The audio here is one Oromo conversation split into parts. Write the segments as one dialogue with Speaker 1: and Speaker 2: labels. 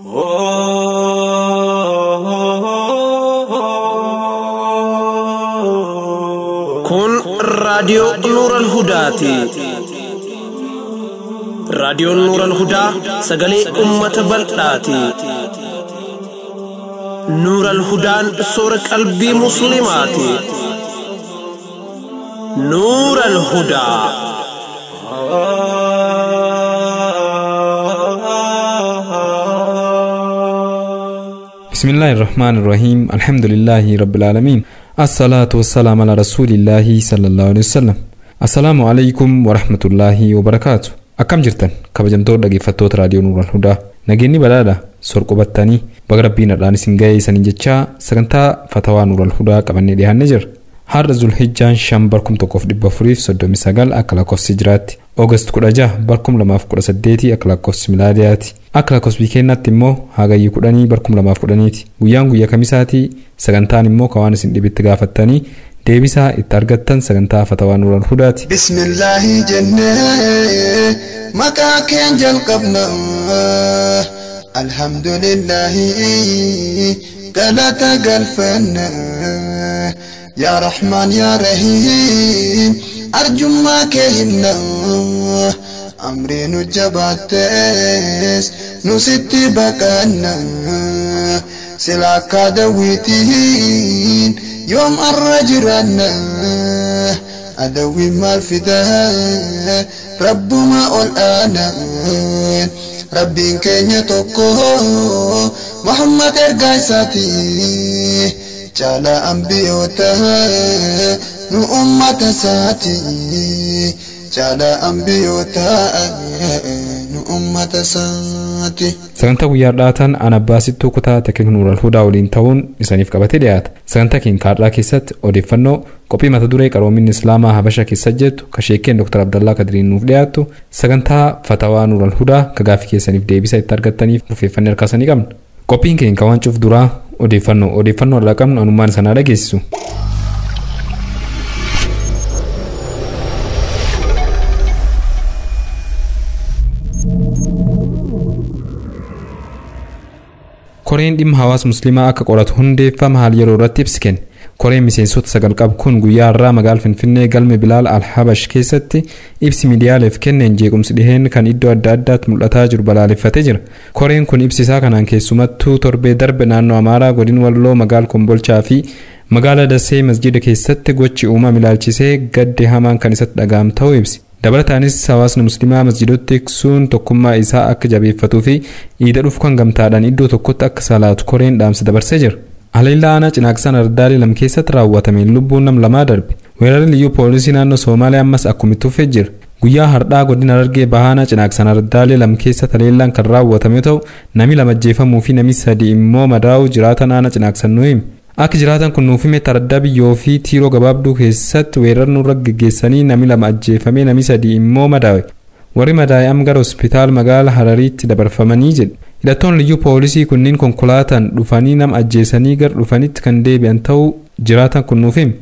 Speaker 1: Kun raadiyoo Nuural Hudaati. Raadiyoon Nuural Hudaa sagalee uummata bal'aati. Nuural Hudaan soora qalbii musliimaati. Nuural Hudaa.
Speaker 2: بسم الله الرحمن الرحيم الحمد لله رب العالمين الصلاة والسلام على رسول الله صلى الله عليه وسلم السلام عليكم ورحمة الله وبركاته أكم جرتن كبجمتور دقيفتوت راديو نور الهدى نجيني بلادا سرق بطاني بغربين الآن سنجاي سنجتشا سكنتا فتوى نور الهدى كبني ديها النجر هار ذو الحجة شامبركم توقف دبا فريف صدو مساقال أكلاكوف سجرات أوغست كراجة بركم لما فكرة سديتي أكلاكوف سميلادياتي أكلاكوف بيكينات تمو هاغا يكوداني بركم لما فكرانيتي ويانغو يكاميساتي سغنتان مو كوانسين دي بتغافتاني ديبسا اتارغتان سغنتا فتوى نور الهدى
Speaker 3: بسم الله جنة مكا كين جل قبنا الحمد لله قلت قلفنا يا رحمن يا رحيم أرجو ما كهنا أمري نجباتس نسيتي بكنا سلاك دويتين يوم الرجرنا أدوي ما الفداء رب ما أول أنا ربي كينيا توكو محمد القايساتي جالا أنبيوتها نو أمة ساتي جالا أنبيوتها نو أمة ساتي
Speaker 2: سغنتا ويارداتان أنا باسيتو كتا تكين نور الهدى ولين تاون إسانيف كباتي ديات سغنتا كين كارلا كيست أوديفنو قوبي متدوري كرومين إسلاما هبشا كيسجت كشيكين دكتور عبد الله كدرين نوف دياتو سغنتا فتاوى نور الهدى كغافي كيسانيف ديبسا اتارغتانيف نوفيفن الكاساني قمن قوبين كين كوان شوف درا أوديفنو رقم أنمان سنادا كيسو Koreen dhimma hawaasa musliimaa akka qoratu hundeeffama haal yeroo irratti ibsiken koreen miseensota sagal qabu kun guyyaa irraa magaalaa Finfinnee galme Bilaal Al-Habash keessatti ibsi miidiyaaleef kenneen jeequmsi dhiheen kan iddoo adda addaatti mul'ataa jiru balaaleffatee jira. Koreen kun ibsisaa kanaan keessumattuu torbee darbe naannoo Amaaraa godina Walloo magaalaa Kombolchaa fi magaalaa Dasee masjida keessatti gochi uumama ilaalchisee gadde hamaan kan isatti dhaga'am ta'uu ibsi. dabalataanis hawaasni musliimaa masjidotti eegsuun tokkummaa isaa akka jabeeffatuu fi iida dhufu kan gamtaadhaan iddoo tokkotti akka salaatu koreen dhaamsa dabarsee jira. Haleellaa aanaa Cinaaqsan Ardaalee lam keessatti raawwatameen lubbuun nama lamaa darbe. Weerarri liyyuu poolisii naannoo Soomaaliyaa ammas akkuma itti fufee jira. Guyyaa har'aa godina Harargee Bahaanaa Cinaaqsan Ardaalee lam keessatti haleellaan kan raawwatame ta'u namni lama ajjeefamuu fi namni sadii immoo madaa'uu jiraatan aanaa Cinaaqsan nu hime. Akka jiraatan kun nuuf hime taraddaa biyyoo fi tiiroo gabaabduu keessatti weerarnu irra geggeessanii namni lama ajjeefamee namni sadii immoo madaa'e. Warri madaa'e am gara hospitaal magaalaa Harariitti dabarfamanii jedhe. Hidhattoonni liyyuu poolisii kunniin konkolaataan dhufanii nama ajjeesanii gar dhufanitti kan deebi'an ta'uu jiraatan kun nuuf hime.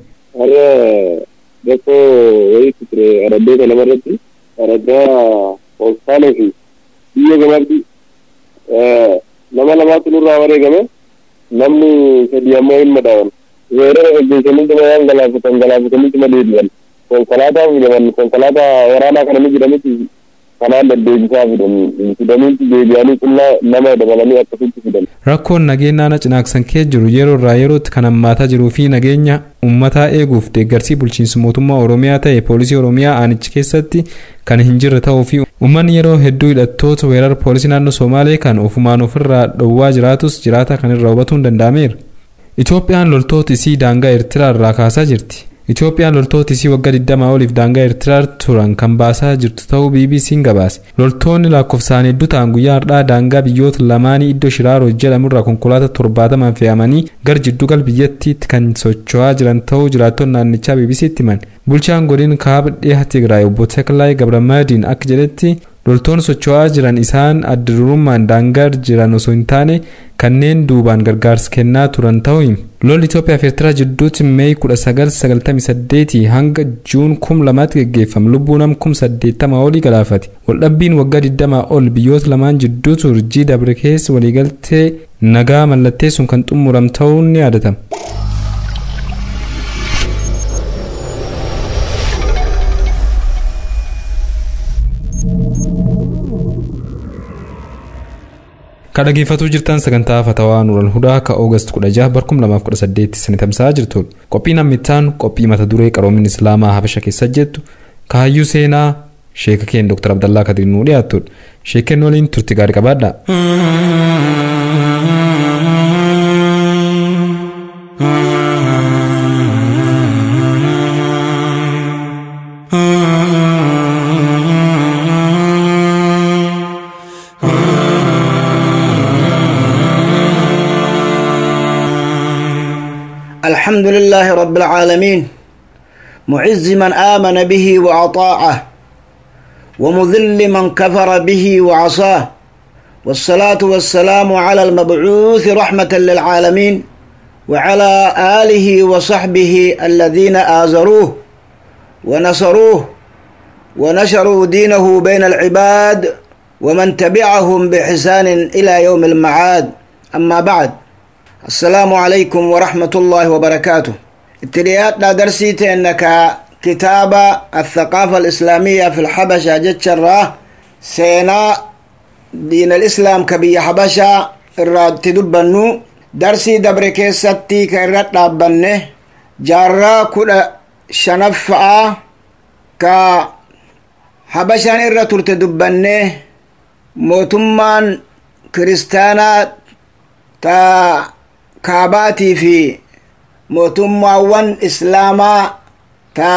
Speaker 4: Bakka wayiitti ture araddoota lamarratti araddaa hospitaalee fi biyya gabaabduu nama lamaatti nurraa wareegame. namni sadii ammoo hin madaawan weerara gaggeessanii tumayaan galaafatanii tuma deebi'an konkolaataa fidaman konkolaataa waraanaa kana ni jedhanitti kanaan deddeebisaa fidaniitti deebi'anii qullaa nama dabalanii akkasitti fidan.
Speaker 2: Rakkoon nageenya Cinaaqsan kee jiru yeroo irraa yerootti kan hammaataa jiruu fi nageenya uummataa eeguuf deeggarsi bulchiinsa mootummaa Oromiyaa ta'e poolisii Oromiyaa aanichi keessatti kan hin jirre ta'uu fi uummanni yeroo hedduu hidhattoota weerara poolisii naannoo Somaalee kan ofumaan ofirraa dhowwaa jiraatus jiraata kan irraa hubatuun danda'ameera. Itoophiyaan loltoota isii daangaa Eertiraa irraa kaasaa jirti. Itoophiyaan loltoota isii waggaa 20 oliif daangaa Eertiraa turan kan baasaa jirtu ta'uu BBC'n gabaase. Loltoonni lakkoofsaan hedduu ta'an guyyaa har'aa daangaa biyyoota lamaanii iddoo Shiraaroo jedhamu irraa konkolaataa 70 fe'amanii gara jidduugal biyyattiitti kan socho'aa jiran ta'uu jiraattonni naannichaa BBC'tti himan. Bulchaan godina kaaba dhiha Tigraay obbo Teklaayi Gabramadiin akka jedhetti loltoonni socho'aa jiran isaan adda durummaan daangaa jiran osoo hin taane kanneen duubaan gargaarsa kennaa turan ta'uu hima. Lolli Itoophiyaa fi Eertiraa jidduutti Meey 1998 hanga Juun 2000tti gaggeeffame lubbuu nama 80,000 olii galaafate. Waldhabbiin waggaa 20 ol biyyoota lamaan jidduu turjii dabre keessa waliigaltee nagaa mallatteessuun kan xumurame ta'uun ni yaadatama. Kan dhaggeeffataa jirtan sagantaa Fatawaa Nuural Hudaa ka Oogast 16 2018 sanii tamsa'aa jirtudha. Qophiin ammittaan qophii mata duree qaroomin Islaamaa Habasha keessa jettu kaayyuu seenaa Sheeka Keen Dr. Abdallaa Kadir nuu dhiyaatudha. Sheekeen waliin turtii gaarii qabaadha.
Speaker 5: الحمد لله رب العالمين معز من آمن به وأطاعه ومذل من كفر به وعصاه والصلاة والسلام على المبعوث رحمة للعالمين وعلى آله وصحبه الذين آزروه ونصروه ونشروا دينه بين العباد ومن تبعهم بإحسان إلى يوم المعاد. أما بعد، السلام عليكم ورحمة الله وبركاته. ابتديات درسيت أنك كتاب الثقافة الإسلامية في الحبشة جتشرة سينا دين الإسلام كبي حبشة الراد تدبنو درسي دبركي ستي كيرات لابنه جارة كل شنفعة كا حبشان الراتور تدبنه موتمان كريستانا تا كاباتي في موتماوان إسلاما تا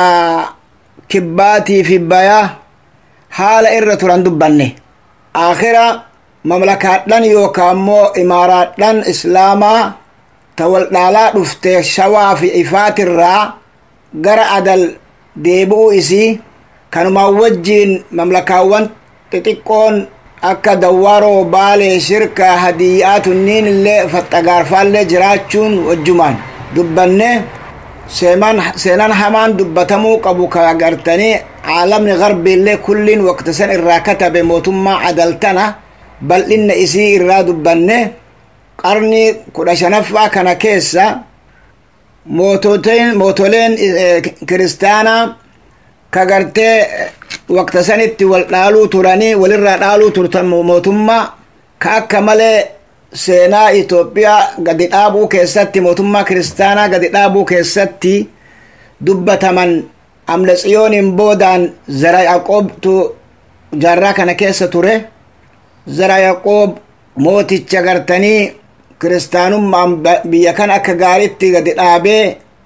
Speaker 5: كباتي في بيا حال إرة رندبني آخرة مملكات لن يوكامو إمارات لن إسلاما تولدالا رفتي شوا في إفات الرا قرأ دل ديبو إسي كانوا موجين مملكاوان تتكون akka dawaroo baalee shirka hadiyaatuniin illee fattagaarfaallee jiraachuun wajjumaan dubbanne seenan hamaan dubbatamuu qabu ka agartanii caalamni garbiillee kulliin waqti san irraa katabe mootummaa adaltana bal'inna isii irraa dubbanne qarnii 15ffaa kana keessa mootoleen kiristaanaa kagartee waqta sanitti wal dhaaluu turanii walirraa dhaaluu turtan mootummaa ka akka malee seenaa Itoophiyaa gadi dhaabuu keessatti mootummaa kiristaanaa gadi dhaabuu keessatti dubbataman amna tsiyooniin boodaan Zara Yaqoobtu jaarraa kana keessa ture. Zara Yaqoob mooticha gartanii kiristaanummaan biyya kan akka gaariitti gadi dhaabee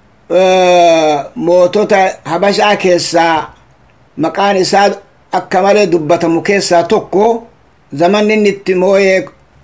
Speaker 5: mootota Habashaa keessaa maqaan isaa akka malee dubbatamu keessaa tokko zamanni inni itti moo'ee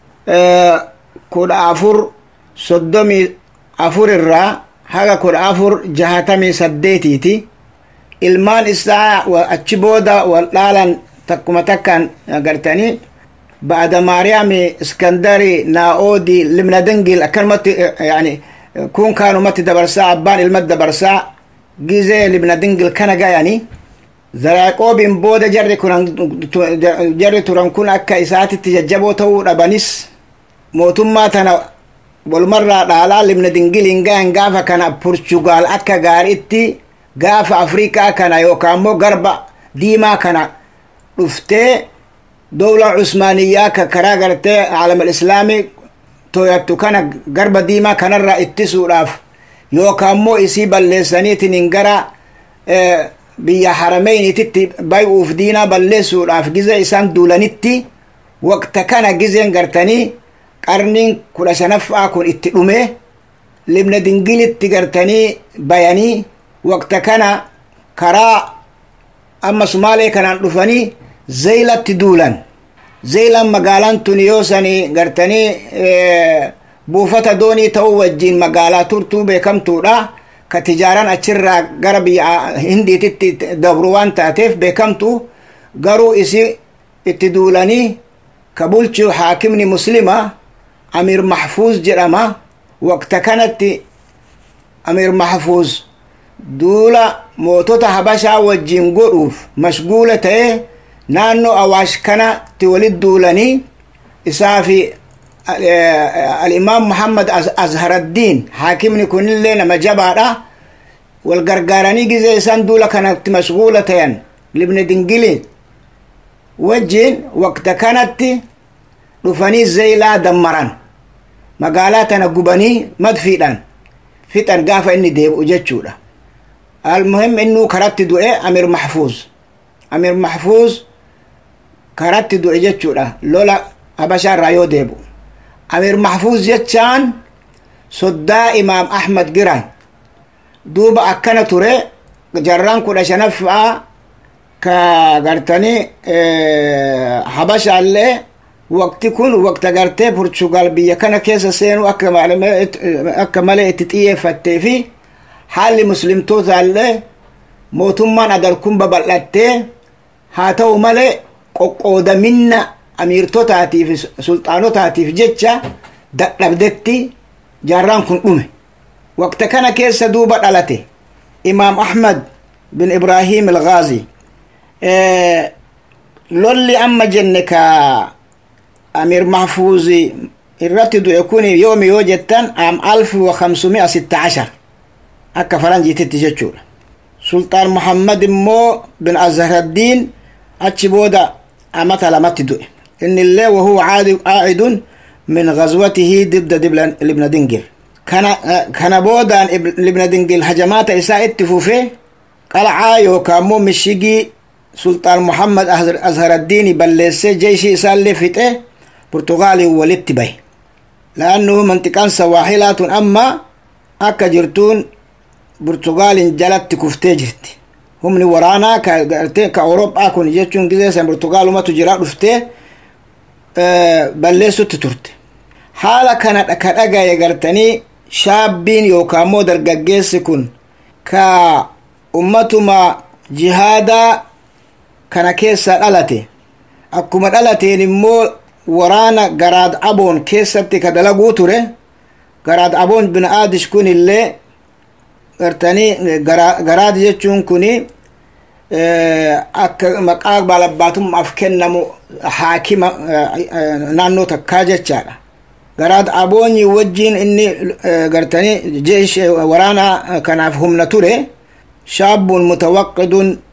Speaker 5: 1434 irraa haga 1468ti. ilmaan isaa achi booda wal dhaalan takkuma takkaan agartanii بعد مريم اسكندري ناودي لمنا دنجل أكلمت يعني كون كانوا مت دبرسا عبان المد دبرسا جيزة لمنا دنجل كان يعني زراقو بين بود جري توران كون أكا إساتي تججبو تو ربانيس موتما تنا والمرة على لمنا دنجل إنجا فكان برتغال أكا غاريتي غاف أفريقيا كان يوكامو غربا ديما كان رفته دولة عثمانية كراغرتي عالم الإسلامي تويتو كان غرب ديما كان الرئيسو راف يوكامو إسيب اللساني تننقرا بيا حرمين تتي بايو في دينا بلسو راف جزا إسان دولانيتي وقت كان جزين غرتني قرنين كل سنف آكون اتقومي لمن دنجيل تغرتني بياني وقت كان كرا أما سومالي كان رفاني زيلت دولا زيلا مقالان تونيوساني غرتني بوفتا دوني توجين مقالا ترتو بكم تورا كتجاران أتشرا غربي هندي تتي دبروان تاتيف بكم تو غرو إسي اتدولاني كبولشو حاكمني مسلمة أمير محفوظ جرما وقت كانت أمير محفوظ دولا موتوتا حبشا وجين قروف مشغولة نانو أواش كان تولد دولاني إسافي الإمام محمد أزهر الدين حاكمني كن لنا مجبارة والقرقاراني جزي إسان دولا كانت مشغولة لابن دنجلي وجين وقت كانت رفاني زي لا دمران مقالاتنا قباني مدفئان فتن قافة إني ديب وجدشولا المهم إنه كرت دوئي أمير محفوظ كرت دوئي جدشولا لولا أبشار رايو ديبو أمير محفوظ جدشان صدا إمام أحمد قران دوبا أكنا توري جران كودا شنفع كغرتني حبشا اللي وقت كون وقت غرتي برتغال بيا كان كيس سينو أكمل اتتئيه فتفي حال مسلم توزال موتمان أدركم ببلاتي هاتو ملي قودا منا أمير توتاتي في سلطانو تاتي في جتشا دقلبدتي جاران كن أمي وقت كان كيس دوبا دلتي إمام أحمد بن إبراهيم الغازي لولي أما جنكا أمير محفوظي الرتد يكون يوم يوجدتن عام 1516 أكا فرنجي تتججور سلطان محمد مو بن أزهر الدين أتشبودا أمت لمت دوئ إن الله وهو عائد من غزوته ضد ابن دنجل كان بودا ابن دنجل هجمات إساء اتفوفه قلعا يوكامو مشيجي سلطان محمد أزهر الدين بلسي جيشي إساء اللي فته برتغالي ولدت به لأنه منطقان سواحلات أما أكا جرتون برتغال جلت كفتي جرت هم ورانا كأوروبا أكون جيتشون جزيسا برتغال وما تجرى رفته بلسو تترت حالا كانت أكادا يقرتني شابين يوكامو درقاقيس كن كا أمتما جهادا كان كيسا ألتي أكما ألتي نمو ورانا قراد أبون كيسبتي كدلقو توري قراد أبون بن آدش كون اللي ارتني قراد يجون كوني مقاق بالباتم أفكن نمو حاكم نانو تكاجة چارا قراد أبون يوجين إني قرتني جيش ورانا كان أفهم نتوري شاب متوقد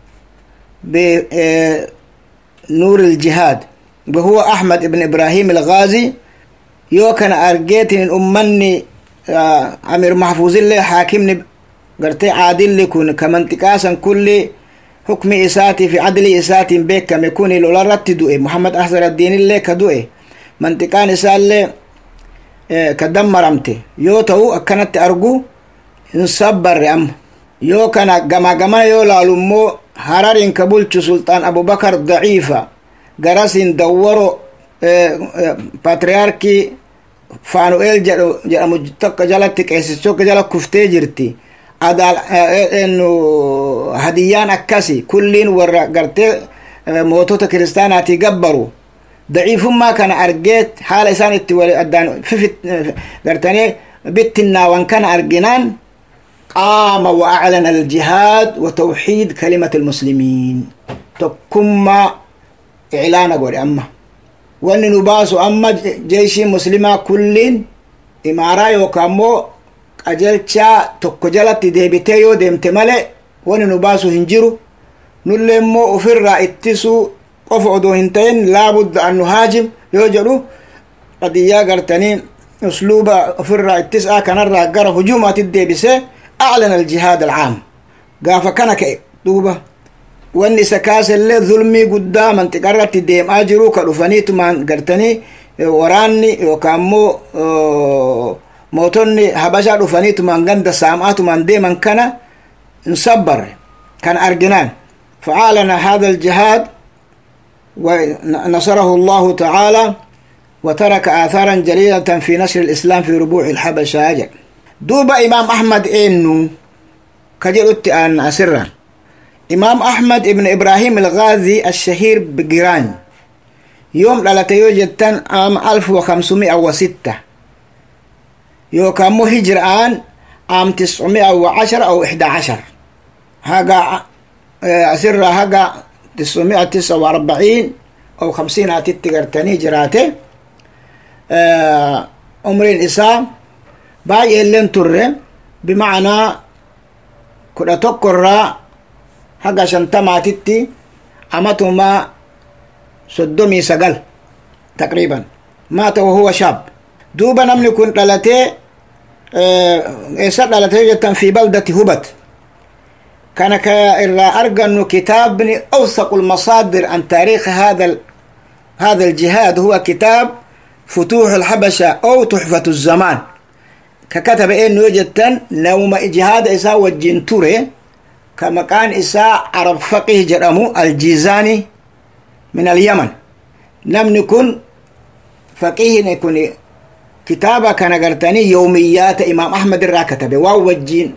Speaker 5: بنور الجهاد وهو أحمد ابن إبراهيم الغازي يو كان أرجيتن أمني أمير محفوظ الله حاكمني قرتي عادل لكون كمنطقاسا كل حكم إساتي في عدل إساتي بيك كم يكون الأولارات دوئي محمد أحسر الدين الله كدوئي منطقان إسال الله كدمرمتي يو تو أكنت أرجو انصبر أم يو كان جما يو لالمو هرارين كبولش سلطان أبو بكر ضعيفة garasin dawwaro patriarki fanuel jedhamu tokko jalatti qeessichokko jala kuftee jirti adal enu hadiyaan akkasi kulliin warra gartee mootota kiristaanaati gabbaru daciifummaa kana argeet haala isaan itti wali addaan fifit gartanii bittinnaawan kana arginaan qaama wa aclana aljihaad wa tawxiid kalimati almuslimiin tokkummaa إعلان قول أما وأن نباسو أما جيش مسلمة كلين إمارة يوكامو أجلتشا تقجلت ديبتيو ديمتمالي وأن نباسو هنجرو نلمو أفر اتسو قفعدو هنتين لابد أن نهاجم يوجرو قد ياقرتني أسلوب أفر اتسا كان الرقار هجومات الديبسي أعلن الجهاد العام قافا كان كيب دوبا واني سكاس اللي ظلمي قدام انتقرت ديم اجرو كالوفانيت من قرتني وراني وكامو موتوني حبشا الوفانيت من قند سامات من ديم كان نصبر كان أرجنان فعلن هذا الجهاد ونصره الله تعالى وترك آثارا جليلة في نشر الإسلام في ربوع الحبشة أجل دوب إمام أحمد إنه كجلت أن أسرا إمام أحمد ابن إبراهيم الغازي الشهير بقيران يوم دلته جتن عام 1506 يوكا مو هجران عام 910 أو 11 هاقا أسر هاقا 949 أو 50 تتقرتني جراته عمر الإسلام باي اللين تره بمعنى كنا تقرى هاقا شنتما تتي أمتهما صدومي سقل تقريبا مات وهو شاب دوبا نمني كنت لالتي إيسر لالتي جتا في بلدة هبت كان كإرى أرقى كتاب أوثق المصادر عن تاريخ هذا الجهاد هو كتاب فتوح الحبشة أو تحفة الزمان ككتب إنه جتا نوم جهاد إساء والجنتوري كما كان إساء عرب فقيه جرمو الجيزاني من اليمن لم نكن فقيه نكون كتابة كان قرتني يوميات إمام أحمد الراكتبه ووجين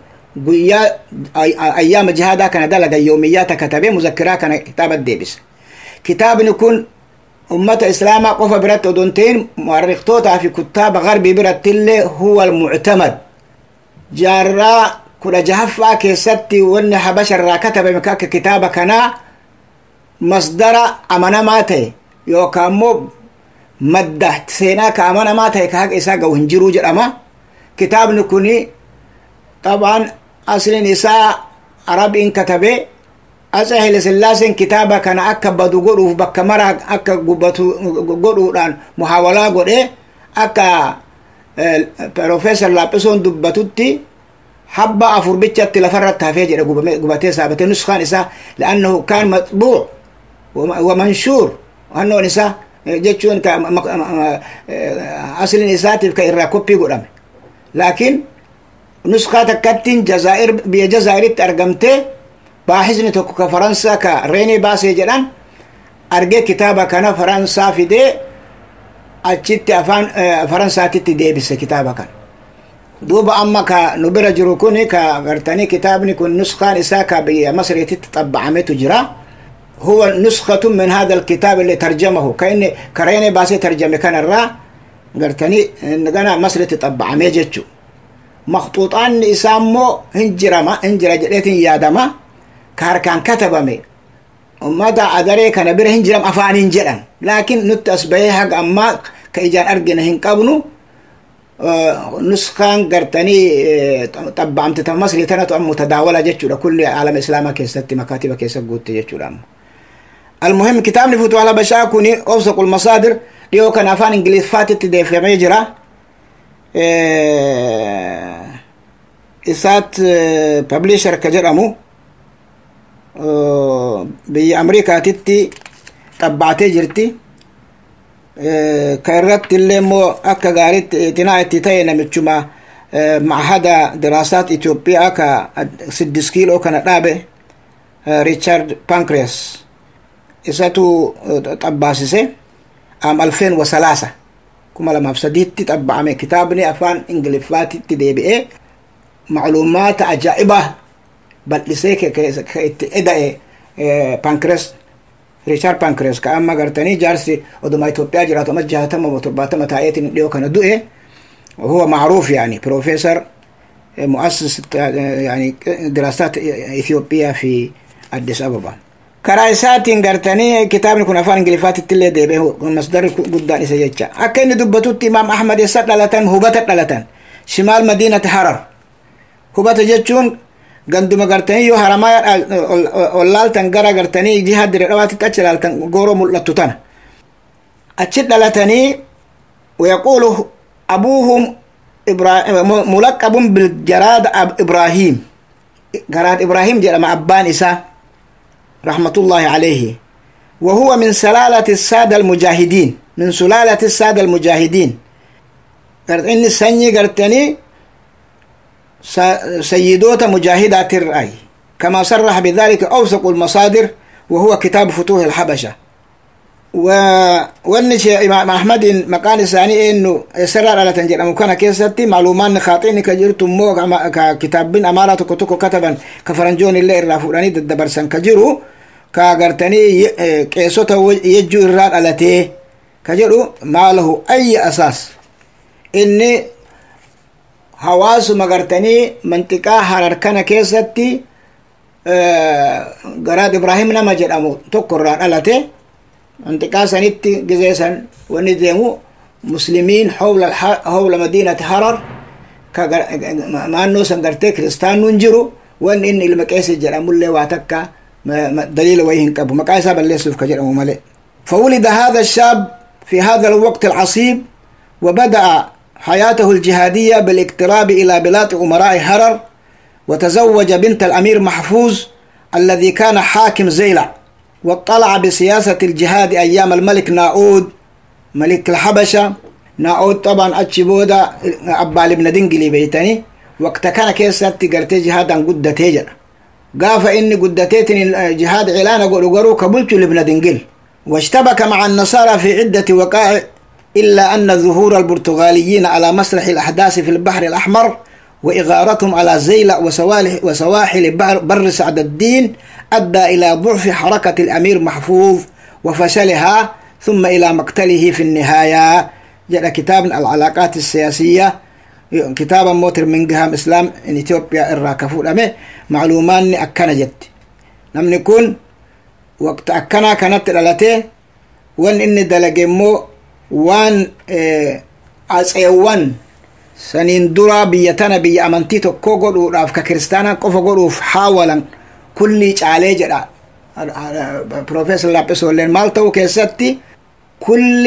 Speaker 5: أيام جهادا كان دلق يوميات كتبه مذكرة كان كتاب الديبس كتاب نكون أمة إسلام قف برات دونتين مؤرخ في كتاب غربي برات اللي هو المعتمد جارا كل جهفا كيستي ون حبش الراكتبه مكاك كتابة كان مصدر أمانة ماته يوكامو مدة سينا كأمانة ماته كهك إساء وهنجرو جرأما كتاب نكوني طبعا أصل إساء عرب إن كتبه أسهل سلاسين كتابة كان أكا بدو قروف بكا مرة أكا قروف محاولة قرأ أكا بروفيسور لابسون دبتوتي حبا أفور بيتشات لفرتها فيجر قبتي سابتي نسخان إساء لأنه كان مطبوع ومنشور وأنه نساء جتشون أصل نساء كإرى كوبي قرأم لكن نسخة تكتين جزائر بجزائر ترجمته باحثني تكو كفرنسا كريني باسي جلان أرجع كتابة كان فرنسا في دي أجت أفان فرنسا تتدي بس كتابة كان دوبا أما كنبرة جروكوني كغرتني كتابني كن نسخة نساء بمصر يتطبع عمته جرا هو نسخة من هذا الكتاب اللي ترجمه كأن كريني باسي ترجمه كان الرا غرتني نجنا مصر تطبع عمجتشو مخطوطان إسامو هنجرة جريتين يادما كاركان كتبمي وماذا أدري كان بره هنجرم أفان هنجران لكن نتأس بيها أما كإجان أرجنا هنقابنو نسخان قرتني طبعا مصر تنتو أم متداولة جتشو لكل عالم إسلاما كيستي مكاتبة كيست قوت جتشو لأم المهم كتاب نفوتو على بشاكوني أوثق المصادر ليو كان أفان إنجليز فاتت دي في ميجرة إسات بابليشر كجرمو بأمريكا تتي طبعتي جرتي كيرت اللي مو أكا غارت تنايتي تينا متشما معهد دراسات إثيوبيا أكا 6 كيلو كان رابع ريتشارد بانكرياس إساتو طباسيسي عام 2003 كما لما بسديت تتبع من كتابني أفان إنجليفات تدي بإيه معلومات عجائبة بل لسيك كإداء بانكريس ريشارد بانكريس كأما قرتني جارسي ودما إثيوبيا جراتو مجهة تم وطبات متاعيت ليو كان دوئه وهو معروف يعني بروفيسور مؤسس يعني دراسات إثيوبيا في أديس أبابا كرايسات قرتني كتاب نكون أفان إنجليفات التلي دي به مصدر قدان إسيجا أكين دبتوت إمام أحمد يسات لالتان هبتت لالتان شمال مدينة حرر هبت جتشون قندما قرتني يو حرمايا ولالتان قرى قرتني جهاد رواتي تأتش لالتان قورو ملتتان أتشت لالتاني ويقول أبوهم ملقب بالجراد إبراهيم جراد إبراهيم جرى مع أبان إسا رحمة الله عليه وهو من سلالة السادة المجاهدين من سلالة السادة المجاهدين قرت إني السني قرتني سيدوت مجاهدات الرأي كما صرح بذلك أوثق المصادر وهو كتاب فتوح الحبشة والنشي إمام أحمد مكان الثاني إنه سرر على تنجيل أمكان كيستي معلومات خاطئين كجرت مو ككتاب أمارة كتوكو كتبا كفرنجون اللي الرافوراني دبرسن كجرو كاغرتني كيسوتا يجو الرال على تي كجرو ما له أي أساس إني حواس مغرتني منطقة حرر كان كيستي قراد إبراهيم نما جرامو تقرر ألته منطقة سنتي جزيسا وندمو مسلمين حول مدينة حرر ما أنه سنقرتي كريستان ننجرو وأن إن المكيس جرامو اللي واتكا دليل ويهن كابو مكايسا بالليسوف كجرامو ملئ. فولد هذا الشاب في هذا الوقت العصيب وبدأ حياته الجهادية بالاقتراب إلى بلاد أمراء حرر وتزوج بنت الأمير محفوظ الذي كان حاكم زيلع واطلع بسياسة الجهاد أيام الملك ناؤود ملك الحبشة. ناؤود طبعا أتشبودا أبال ابن دنجلي بيتني وقت كان كيسات تقرتي جهادا قدتي جرى قاف إني قدتيتني الجهاد علانا قلو كبلت لابن دنجل واشتبك مع النصارى في عدة وقائع إلا أن ظهور البرتغاليين على مسرح الأحداث في البحر الأحمر وإغارتهم على زيلع وسواحل بر سعد الدين أدى إلى ضعف حركة الأمير محفوظ وفشلها ثم إلى مقتله في النهاية. جاء كتاب العلاقات السياسية كتابا موتر من قهام إسلام إن إثيوبيا الراكفون أمي معلومان أكنا جت لم نكون وقت أكنا كانت الالتي وان إني دلقمو وان أسعوان سنين درا بيتنا بي أمانتي تكو قدو راف ككريستانا قفو قدو حاولا كل عليه جدا بروفيسور لابس ولين مالتو كيستي كل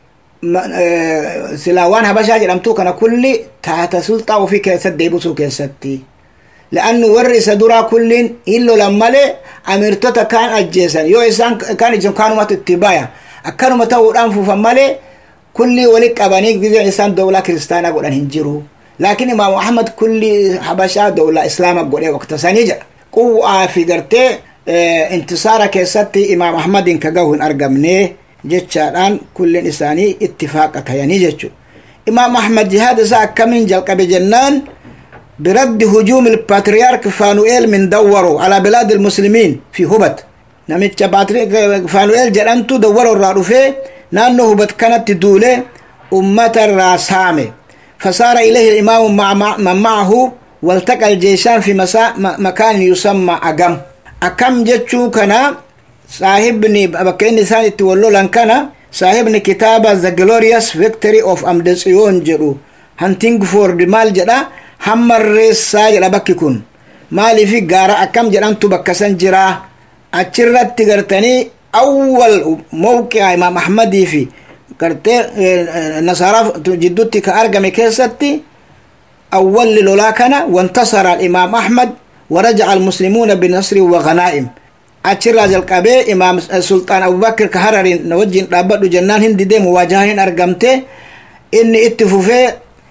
Speaker 5: سلاوان هبشا جرمتو كان كل تحت سلطة وفي كيست ديبسو كيستي لأنه ورس درا كل إلو لما لي أميرتوتا كان أجيسان يو إسان كان يجم كانوا ما تتبايا أكانوا ما تاور أنفو فمالي كل ولك أبانيك بيزي إنسان دولة كريستانا قولان هنجرو لكن إمام محمد كل حبشا دولة إسلام قولي وقت سنجا قوة في قرتي انتصار كيستي إمام محمد كقوهن أرقمني جتشاران كل إنساني اتفاقة يعني جتشو إمام محمد جهاد ساك كمين جلق بجنان برد هجوم الباتريارك فانوئيل من دوروا على بلاد المسلمين في هبت نمتش باتريارك فانوئيل جلنتو دوروا الرارفة نانو هبت كانت تدولة أمة الراسامة فصار إليه الإمام من معه والتقى الجيشان في مكان يسمى أقم جتشو كنا صاحبني بكيني ثاني تولو لان كان صاحبني كتابة The Glorious Victory of Amdesiyon جرو Hunting for the Mal جدا همر ريس ساجر بكيكون مالي في غارة أكم جران تبكسن جرا أتشرت تغرتني أول موقع إمام أحمدي في قرتي نصارى جدوتي كأرقم كيستي أول لولاكنا وانتصر الإمام أحمد ورجع المسلمون بنصر وغنائم أتشرى القبي إمام السلطان أبو بكر كهررين نوجين رابط جنان هندي دي مواجهين أرقمته إن اتفوفي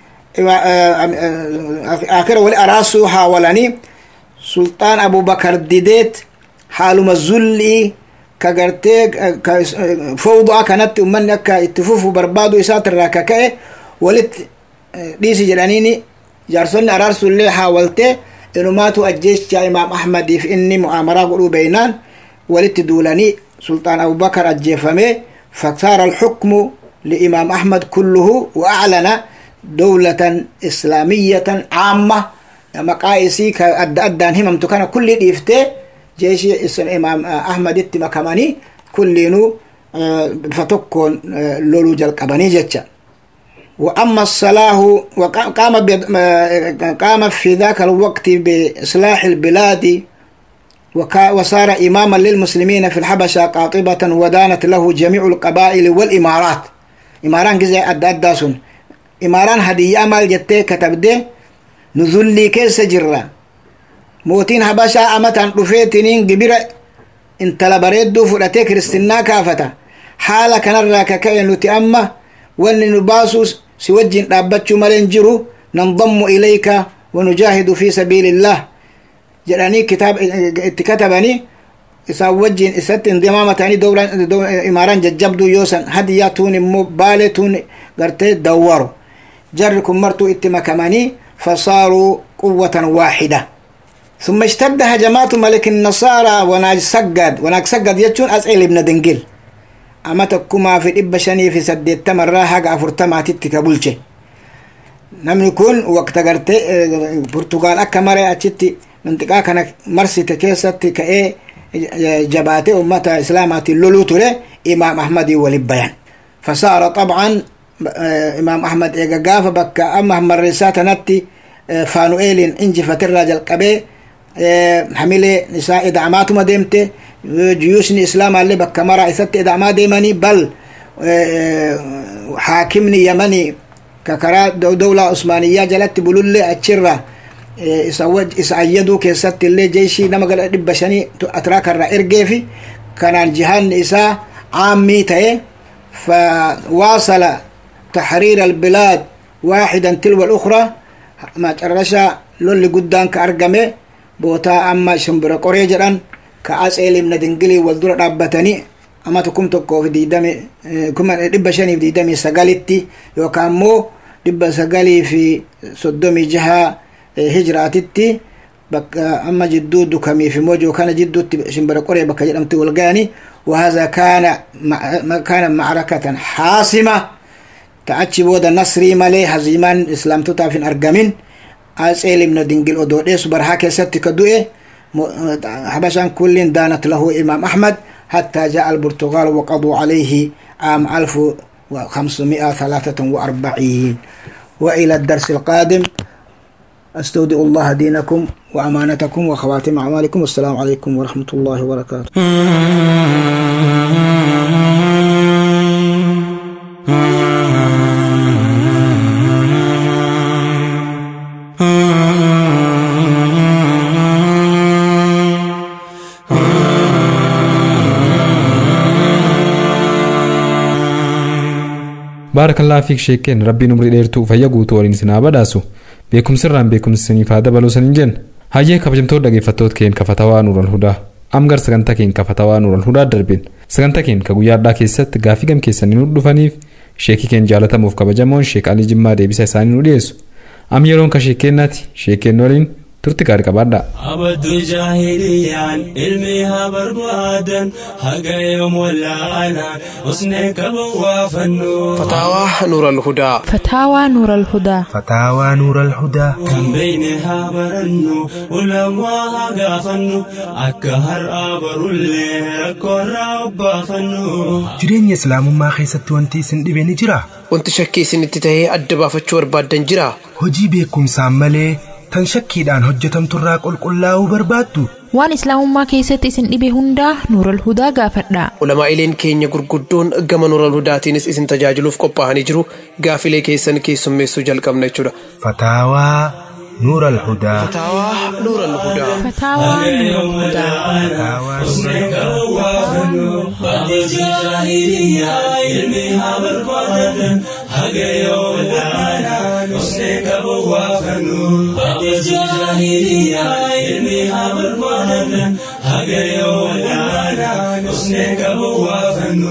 Speaker 5: آخر ولي أراسو حاولاني سلطان أبو بكر ديديت حالو مزولي كغرتي فوضى كانت أمني أكا اتفوفو بربادو إساتر راكاكي ولت ديسي جلانيني جارسوني أراسو اللي حاولته إنه ماتوا الجيش جاء إمام أحمد في إني مؤامرة قلوا بينان ولت دولاني سلطان أبو بكر الجيفمي فصار الحكم لإمام أحمد كله وأعلن دولة إسلامية عامة مقايسي كأدان همم تكون كل إفته جيش إمام أحمد التمكماني كلينو فتكون لولو جلقباني جتشا. وأما الصلاح قام في ذاك الوقت بإصلاح البلاد وصار إماما للمسلمين في الحبشة قاطبة ودانت له جميع القبائل والإمارات. إماران جزء أداسون إماران هدية أمال جتة كتب ده نزلي كيس جرة موتين حبشة أمتان رفيتنين قبيرة انت لبريدو فرأتي كريستنا كافتا حالة كنراك كأن نتأمه وأن نباسوس سوجين رابطشو ملنجرو ننضم إليك ونجاهد في سبيل الله جراني كتاب اتكتبني إساوجين إسات انضمامتاني دولة إماران ججبدو يوسن هدياتون مبالتون قرتي دوروا جركم مرتو اتمكماني فصاروا قوة واحدة. ثم اشتد هجمات ملك النصارى وناج سجد يتشون أسئل ابن دنجل أما تكما في إبشاني في سديت تمرة حق أفرتما تتكبلش نمني كون وقت قرت برتغال أكمرة أشتي منطقة كان مرسي تكيست كأي جبات أمة إسلامات اللولوتوري إمام أحمد والبيان فصار طبعا إمام أحمد إيقاف بك أما مرسات نتي فانوئيل إنجي فتراجل قبي حملي نساء إدعامات ما ديمتي جيوش الإسلام اللي بك مرة إثت إدعامات ديماني بل حاكمني يمني ككرا دولة عثمانية جلت بلولي أتشرة إسعيدوا كيست اللي جيشي نمقل إبشاني أتراك الرئيرجيفي كان الجهان إساء عامي تاي فواصل تحرير البلاد واحدا تلو الأخرى ما ترشا لولي قدان كأرقمي بوتا أما شمبر قريجران كأسئل من دنقلي والدور رابطاني أما تكون تكو في ديدامي كما إبشاني في ديدامي سقالتي يوكامو دب سقالي في صدومي جهة هجراتي بك أما جدود كمي في موجو كان جدود شمبر قرية بك جرمت والغاني وهذا كان معركة حاسمة تعجب ودا نصري مالي هزيمان إسلام تطافين أرقامين أسئل من دنجل أدوديس برحاكي ستك دوئي حبشان كل دانت له إمام أحمد حتى جاء البرتغال وقضوا عليه عام 1543 وإلى الدرس القادم أستودع الله دينكم وأمانتكم وخواتم أعمالكم والسلام عليكم ورحمة الله وبركاته.
Speaker 2: بارك الله فيك شيكين ربي نمري ديرتو فيغو تورين سنا بداسو بكم سران بكم سني فاده بلو سنجن هاجي كبجمتو دغيفتوت كين كفتاوا نور الهدى امغر سغنتا كين كفتاوا نور الهدى دربين سغنتا كين كغويادا كيست غافي گم كيسن نور دفنيف شيكي كين جالتا موف كبجمون شيك علي جما ديبيس ساني نوديس ام يرون كشيكيناتي شيكين نورين ترتكار كبادا
Speaker 6: عبد الجاهليان علمها بربادا حق يوم ولا انا حسنك بوافنو
Speaker 1: فتاوى نور الهدى
Speaker 7: فتاوى نور الهدى
Speaker 8: فتاوى نور الهدى
Speaker 6: كم بينها برنو ولما غافنو اكهر ابر اللي ركور ربافنو
Speaker 8: جرين اسلام ما خيست وانتي سندبيني جرا
Speaker 1: وانت شكي سنتتهي ادبافچور بادن جرا
Speaker 8: هجي بكم سامله تنشكيدان هجتم تراق القلاو برباتو
Speaker 7: وان اسلام ما كيست اسن دبي هندا نور الهدى غافدا
Speaker 1: علماء الين كينيا غرغدون غم نور الهدى تينس اسن تجاجلوف قباني جرو غافلي كيسن كيسمي سجل قمنا جرا
Speaker 8: فتاوى نور الهدى
Speaker 1: فتاوى نور الهدى
Speaker 7: فتاوى نور الهدى
Speaker 6: حسنك بوافنو عبد الجاهلية علمها بربادا حق يوم ولا انا حسنك بوافنو عبد الجاهلية علمها بربادا حق يوم ولا انا حسنك بوافنو.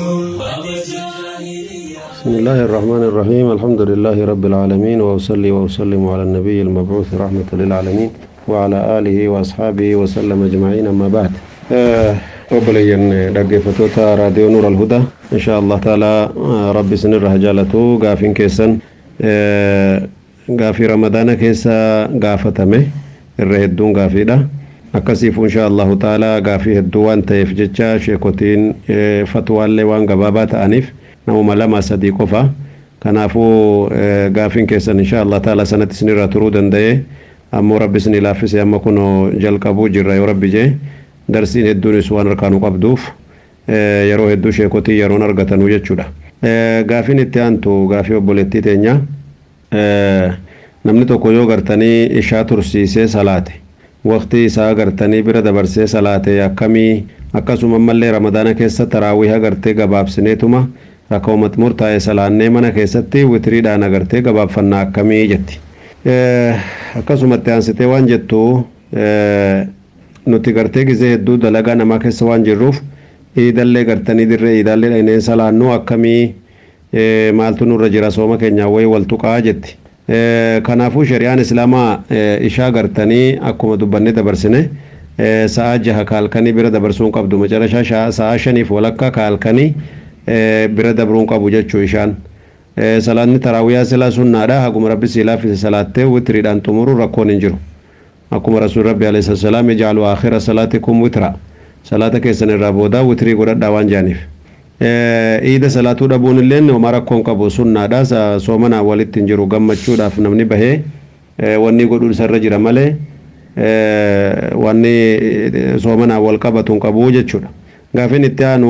Speaker 4: بسم الله الرحمن الرحيم الحمد لله رب العالمين وأصلي وأسلم على النبي المبعوث رحمة للعالمين وعلى آله وأصحابه وسلم أجمعين أما بعد وبلين دقفتوتا راديو نور الهدى إن شاء الله تعالى ربي سنر رجالته قافين كيسن قافي رمضان كيسا قافتمه الرهدون قافيدا أكسيف إن شاء الله تعالى قافي الدوان تيفجتشا شيكوتين فتوى اللي وان قبابات أنيف نمو لما صديقوفا كنافو غافين كيسن إن شاء الله تعالى سنة سنيرة ترودن دي أمو ربي سني لافس أما كنو جلقبو جرى يربي جي درسين هدوني سوان ركانو قبدوف يرو هدو شيكوتي يرو نرغتن وجدشودا غافين اتيانتو غافي وبولتي تينيا نمني توكو يو غرتني إشاء ترسيسي صلاتي وقتي إساء غرتني برد برسي صلاتي أكامي أكاسو ممالي رمضان كيسا تراويها غرتي غباب سنيتما ركومت مرتاي سلانه من كيستي وتريدان غرتي غباب فنا كمي جتي akkasumatti aansitee waan jettu nuti gartee gizee hedduu dalagaa namaa keessa waan jirruuf iidallee gartanii dirree iidallee dhayneen salaannuu akkamii maaltu nurra jira sooma keenyaa wayii waltuqaa jetti kanaafuu shari'aan islaamaa ishaa gartanii akkuma dubbannee dabarsine sa'a jaha kaalkanii bira dabarsuun qabdu macarashaa sa'a shaniif walakkaa kaalkanii
Speaker 9: bira dabruun qabu jechuu ishaan salaanni taraawiyaa silaa sunnaadha haguma rabbi si laaffise salaattee witiriidhaan xumuru rakkoon hin jiru akkuma rasuul rabbi alayhi salaam ijaalu aakhira salaatikum witra salaata keessan irraa booda witirii godhadhaa waan jaaniif iida salaatuu dhabuun illee nama rakkoon qabu sunnaadha soomana walitti hin jiru gammachuudhaaf namni bahee wanni godhuu isarra jira malee wanni soomana wal qabatuun qabu jechuudha gaafin itti aanu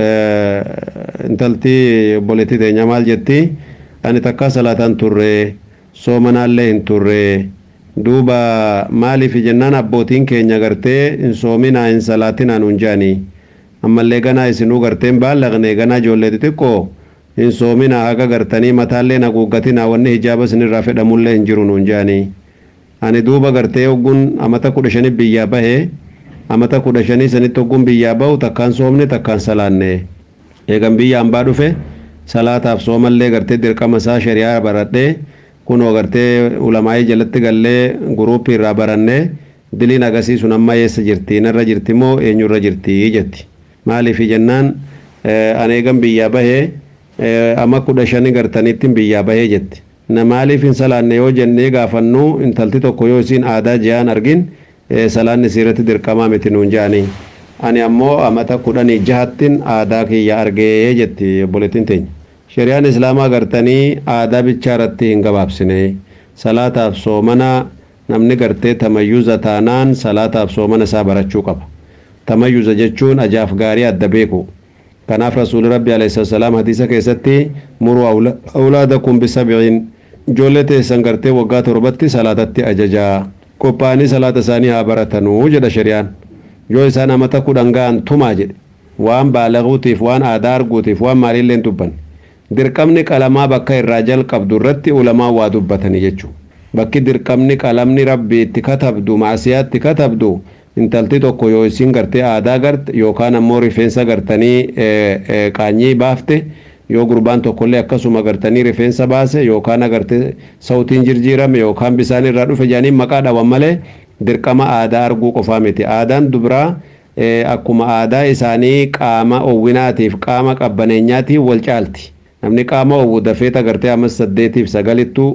Speaker 9: intalti boletti teenya maal jetti ani takka salaataan turre soomanaallee hin turre duuba maaliif jennaan abbootiin keenya gartee hin soominaa hin salaatinaa nuun jaanii ammallee ganaa isinuu garteen baallaqne ganaa ijoollee xixiqqoo hin soominaa haga gartanii mataallee haguuggatinaa wanni hijaaba isinirraa fedhamullee hin jiru nuun jaanii ani duuba gartee oggun amata 15 biyyaa bahee amata 15 sanitti oggun biyyaa bahu takkaan soomne takkaan salaanne eegan biyya hambaa dhufe salaataaf soomallee gartee dirqama isaa shari'aa baradhee kunoo gartee ulamaa'ii jalatti gallee guruupii irraa barannee diliin agarsiisuun amma eessa jirti narra jirti moo eenyurra jirti jetti maaliif jennaan ani eegan biyyaa bahee amma 15 gartaniitti biyyaa bahee jetti na maaliif hin salaanne yoo jennee gaafannu intalti tokko yoo isiin aadaa ji'aan argin salaanni siirratti dirqamaa miti nuun jaanii ani ammoo amata 16 aadaa kiyya argee jetti obboleettiin teenya shari'aan islaamaa gartanii aadaa bichaarratti hin gabaabsine salaataaf soomana namni gartee tamayyuza taanaan salaataaf soomana isaa barachuu qaba tamayyuza jechuun ajaaf gaarii adda beeku kanaaf rasuul rabbi alayhi salaam hadiisa keessatti muru awlaadakum bisab'in ijoollee teessan gartee waggaa 7tti salaatatti ajajaa qophaa'anii salaata isaanii haa baratanuu jedha shari'aan yoo isaan amata 10 ga'an tumaa jedhe waan baalaguutiif waan aadaa arguutiif waan maaliillee dubban dirqamni qalamaa bakka irraa jalqabdu irratti ulamaa waa dubbatanii jechuu bakki dirqamni qalamni rabbi itti katabdu maasiyaatti katabdu intalti tokko yoo isin gartee aadaa garte yookaan ammoo rifeensa gartanii qaanyii baafte yoo gurbaan tokkollee akkasuma gartanii rifeensa baase yookaan agartee sautiin jirjiirame yookaan bisaan irraa dhufe jaaniin maqaa dhawan malee dirqama aadaa arguu qofaa miti aadaan dubraa akkuma aadaa isaanii qaama owwinaatiif qaama qabbaneenyaatiif wal caalti namni qaama owwu dafeeta gartee amma 8 fi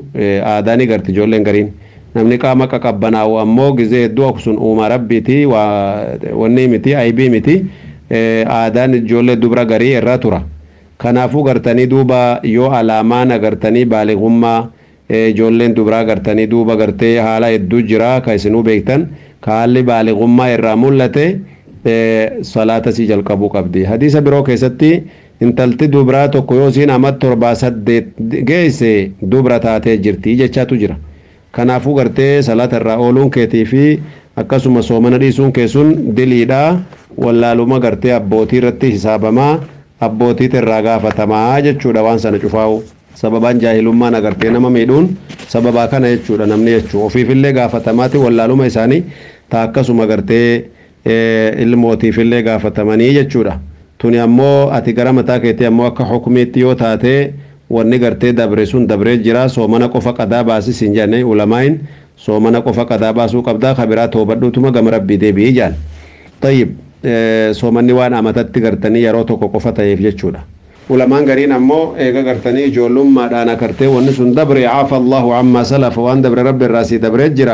Speaker 9: 9 aadaani garti ijoolleen gariin namni qaama qaqabbanaa'u ammoo gizee hedduu aksun uuma rabbiiti wanni miti aybii miti aadaan ijoollee dubra garii irraa tura kanaafuu gartanii duuba yoo alaamaan agartanii baaligummaa ijoolleen dubraa gartanii duuba gartee haala hedduu jira ka isinuu beektan ka haalli baaligummaa irraa mul'ate salaata sii jalqabuu qabdi hadiisa biroo keessatti intalti dubraa tokko yoo isiin amata 7 geesse dubra taatee jirti jechaatu jira kanaafuu gartee salaata irraa ooluun keetii fi akkasuma soomana dhiisuun keessun diliidha wallaaluma gartee abbootii irratti hisaabamaa abbootiit irraa gaafatamaa jechuudha waan sana cufaa'u sababaan jaahilummaan agartee nama miidhuun sababaa kana jechuudha namni jechuu ofiifillee gaafatamaati wallaaluma isaanii taa akkasuma gartee ilmootiifillee gaafatamanii jechuudha tuni ammoo ati gara mataa keetii ammoo akka hukumiitti yoo taate wanni gartee dabre sun dabree jira soomana qofa qadaa baasis hin jenne ulamaayin soomana qofa qadaa baasuu qabdaa kabiraa toobadhuutuma gama rabbii deebi'ii jaan tayyib soomanni waan amatatti gartanii yeroo tokko qofa ta'eef jechuudha ulamaan gariin ammoo eega gartanii ijoollummaadhaan akartee wanni sun dabre caafa allahu ammaa salafa waan dabre rabbi irraa sii dabree jira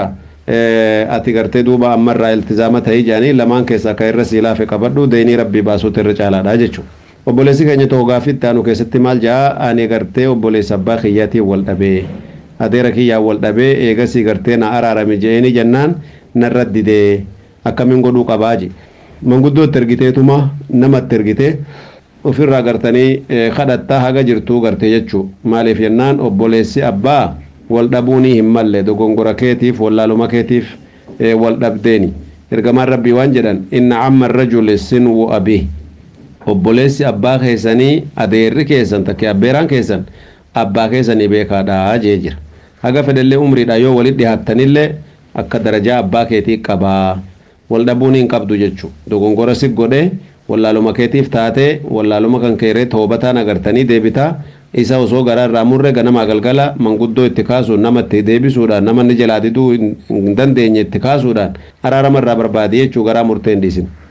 Speaker 9: ati gartee duuba ammarraa iltizaama ta'ii jaanii lamaan keessaa ka irra sii laafe qabadhu deenii rabbii baasuutu irra caalaadha jechuudha obboleessi keenya tokko gaafitti aanu keessatti maal jaa ani gartee obboleessa abbaa kiyyaatiin wal dhabee adeera kiyyaan wal dhabee eegasii gartee na araarame je'eenii jennaan narra didee akkamiin godhuu qabaaji manguddootti ergiteetuma namatti ergitee ofirraa gartanii kadhattaa haga jirtuu gartee jechuu maaliif jennaan obboleessi abbaa wal dhabuunii hin malle dogongora keetiif wallaaluma keetiif wal dhabdeeni ergamaan rabbii waan jedhan inna amma rajuli sinwu abii obboleessi abbaa keessanii adeerri keessan takke abbeeraan keessan abbaa keessanii beekaadhaa jee jira haga fedhellee umriidha yoo walit dhihaattanillee akka darajaa abbaa keetii qabaa wal dhabuun hin qabdu jechuu dogongora si godhe wallaaluma keetiif taate wallaaluma kan keeree toobataan agartanii deebitaa isa osoo garaa irraa murre ganama galgala manguddoo itti kaasuun nama itti deebisuudhaan nama inni jalaa diduu hin dandeenye itti kaasuudhaan araarama irraa barbaade jechuu garaa murtee hin dhiisin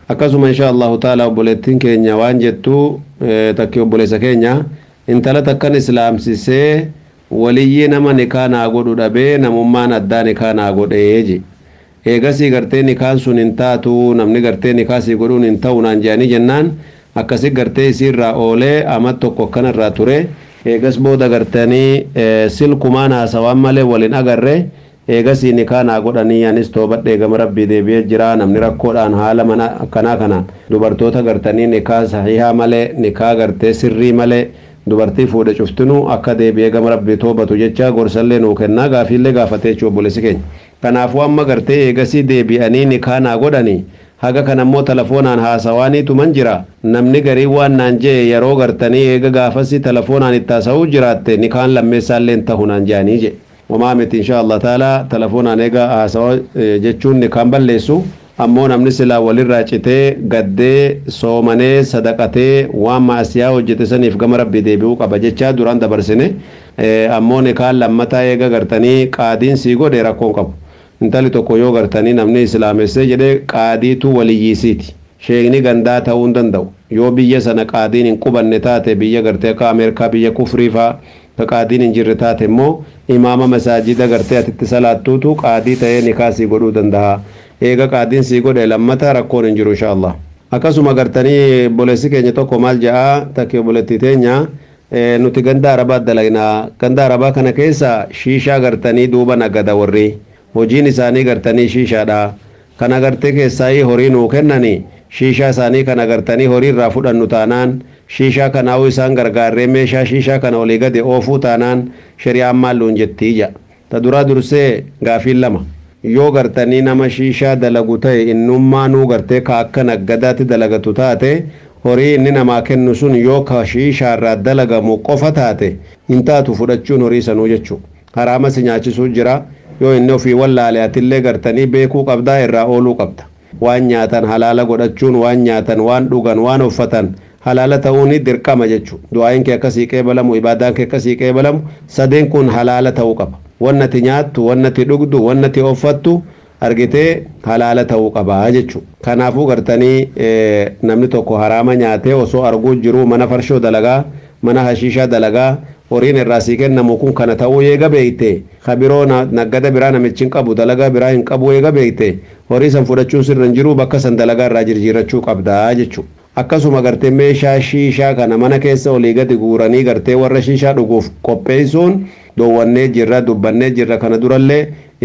Speaker 9: akkasuma insha allahu taala obboleettiin keenya waan jettu takki obboleessa keenya intala takkan islaamsisee waliyyii nama nikaa naa godhu dhabee namummaan addaa nikaa naa godhee je eegasii gartee nikaan sun hin taatu namni gartee nikaasii godhuun hin ta'u naan jedhanii jennaan akkasi gartee isiirraa oolee amma tokko akkanarraa ture eegas booda gartanii silkumaan haasawaan malee waliin agarre eegasii nikaa naa godhanii anis toobadhee gama rabbii deebi'ee jira namni rakkoodhaan haala mana akkanaa kanaan dubartoota gartanii nikaa sahihaa malee nikaa gartee sirrii malee dubartii fuudhe cuftinu akka deebi'ee gama rabbii toobatu jecha gorsallee nuu kennaa gaafiillee gaafatee jechuu obboleessi keenya kanaafuu amma gartee eegasii deebi'anii nikaa naa godhanii haga kanammoo telefoonaan haasawaaniitu man jira namni garii waan naan jee yeroo gartanii eega gaafasii telefoonaan itti haasa'uu jiraatte nikaan lammeessaallee ta'u naan jedhanii je wamaa miti insha Allah taala telefoonaan eega haasawaa jechuun nikaan balleessu ammoo namni silaa walirraa citee gaddee soomanee sadaqatee waan maasiyaa hojjete saniif gama rabbii deebi'uu qaba jechaa duraan dabarsine ammoo nikaan lammataa eega gartanii qaadiin sii godhe rakkoon qabu intali tokko yoo gartanii namni islaamessee jedhee qaadiitu waliyyiisiiti sheekni gandaa ta'uu hin danda'u yoo biyya sana qaadiin hin qubanne taate biyya gartee akka ameerikaa biyya kufrii faa ka qaadiin hin jirre taate immoo imaama masaajida gartee atitti salaattuutu qaadii ta'ee nikaasii godhuu danda'a eega qaadiin sii godhe lammata rakkoon hin jiru insha Allah akkasuma gartanii obboleessi keenya tokko maal jedhaa takki obboleettii teenya nuti ganda arabaa dalagnaa ganda arabaa kana keessa shiishaa gartanii duuba nagada warri hojiin isaanii gartanii shiishaadha kana gartee keessaa horii nuu kennanii shiishaa isaanii kana gartanii horii irraa fudhannu taanaan shiishaa kanaa'uu isaan gargaarree meeshaa shiishaa kana olii gade oofuu taanaan shari'aan maalluun jettii ja ta duraa dursee gaafiin lama yoo gartanii nama shiishaa dalagu ta'e innummaanuu gartee ka akka naggadaatti dalagatu taate horii inni namaa kennu sun yoo ka shiishaarraa dalagamu qofa taate hin taatu fudhachuun horii sanuu jechuu haraama si nyaachisuu jira yoo inni ofii wallaale atillee gartanii beekuu qabdaa irraa ooluu qabda waan nyaatan halaala godhachuun waan nyaatan waan dhugan waan uffatan halaala ta'uun dirqama jechuu du'aayin kee akkasii qeebalamu ibaadaan kee akkasii qeebalamu sadeen kun halaala ta'uu qaba wannati nyaattu wannati dhugdu wannati uffattu argitee halaala ta'uu qaba jechuu kanaafuu gartanii namni tokko haraama nyaatee osoo arguu jiru mana farshoo dalagaa mana hashiishaa dalagaa horiin irraa sii kennamu kun kana ta'uu eega beeyte kabiroo naggada biraa namichi hin qabu dalagaa biraa hin qabu eega beeyte horii san fudhachuun sirra hin jiru bakka san dalagaa irraa jirjiirachuu qabdaa jechuu akkasuma gartee meeshaa shiishaa kana mana keessa olii gadi guuranii gartee warra shiishaa dhuguuf qopheessuun doowwannee jirra dubbannee jirra kana durallee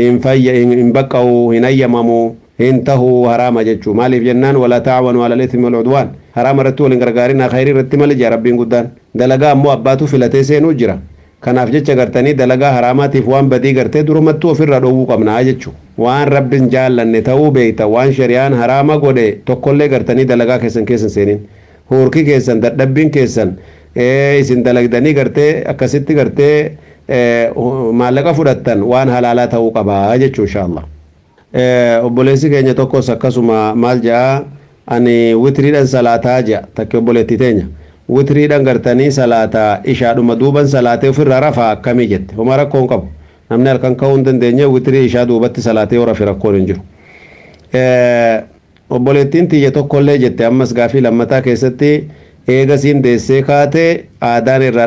Speaker 9: hin baqqa'u hin ayyamamu hin tahuu haraama jechuu maaliif jennaan wala ta'awanu ala al-ithmi wal udwan haraama irratti waliin gargaarinaa khayrii irratti malee jaa rabbiin guddaan dalagaa ammoo abbaatu filatee seenuu jira kanaaf jecha gartanii dalagaa haraamaatiif waan badii gartee durumattuu ofirraa dhowwuu qabnaa jechuu waan rabbiin jaallanne ta'uu beeyta waan shari'aan haraama godhe tokkollee gartanii dalagaa keessan seenin huurki keessan dadhabbiin keessan isin dalagdanii gartee akkasitti gartee maallaqa fudhattan waan halaalaa ta'uu qabaa jechuu inshallah obboleessi keenya tokkos akkasuma maal jedhaa ani witiriidhan salaataa jedha takki obboleetti teenya witiriidhan gartanii salaataa ishaadhuma duuban salaatee ofirraa rafaa akkamii jette homa rakkoon qabu namni halkan ka'uu hin dandeenye witirii ishaa duubatti salaatee yoo rafe rakkoon hin jiru obboleettiin tiyya tokkollee jette ammas gaafii lammataa keessatti eegasiin deessee kaatee aadaan irra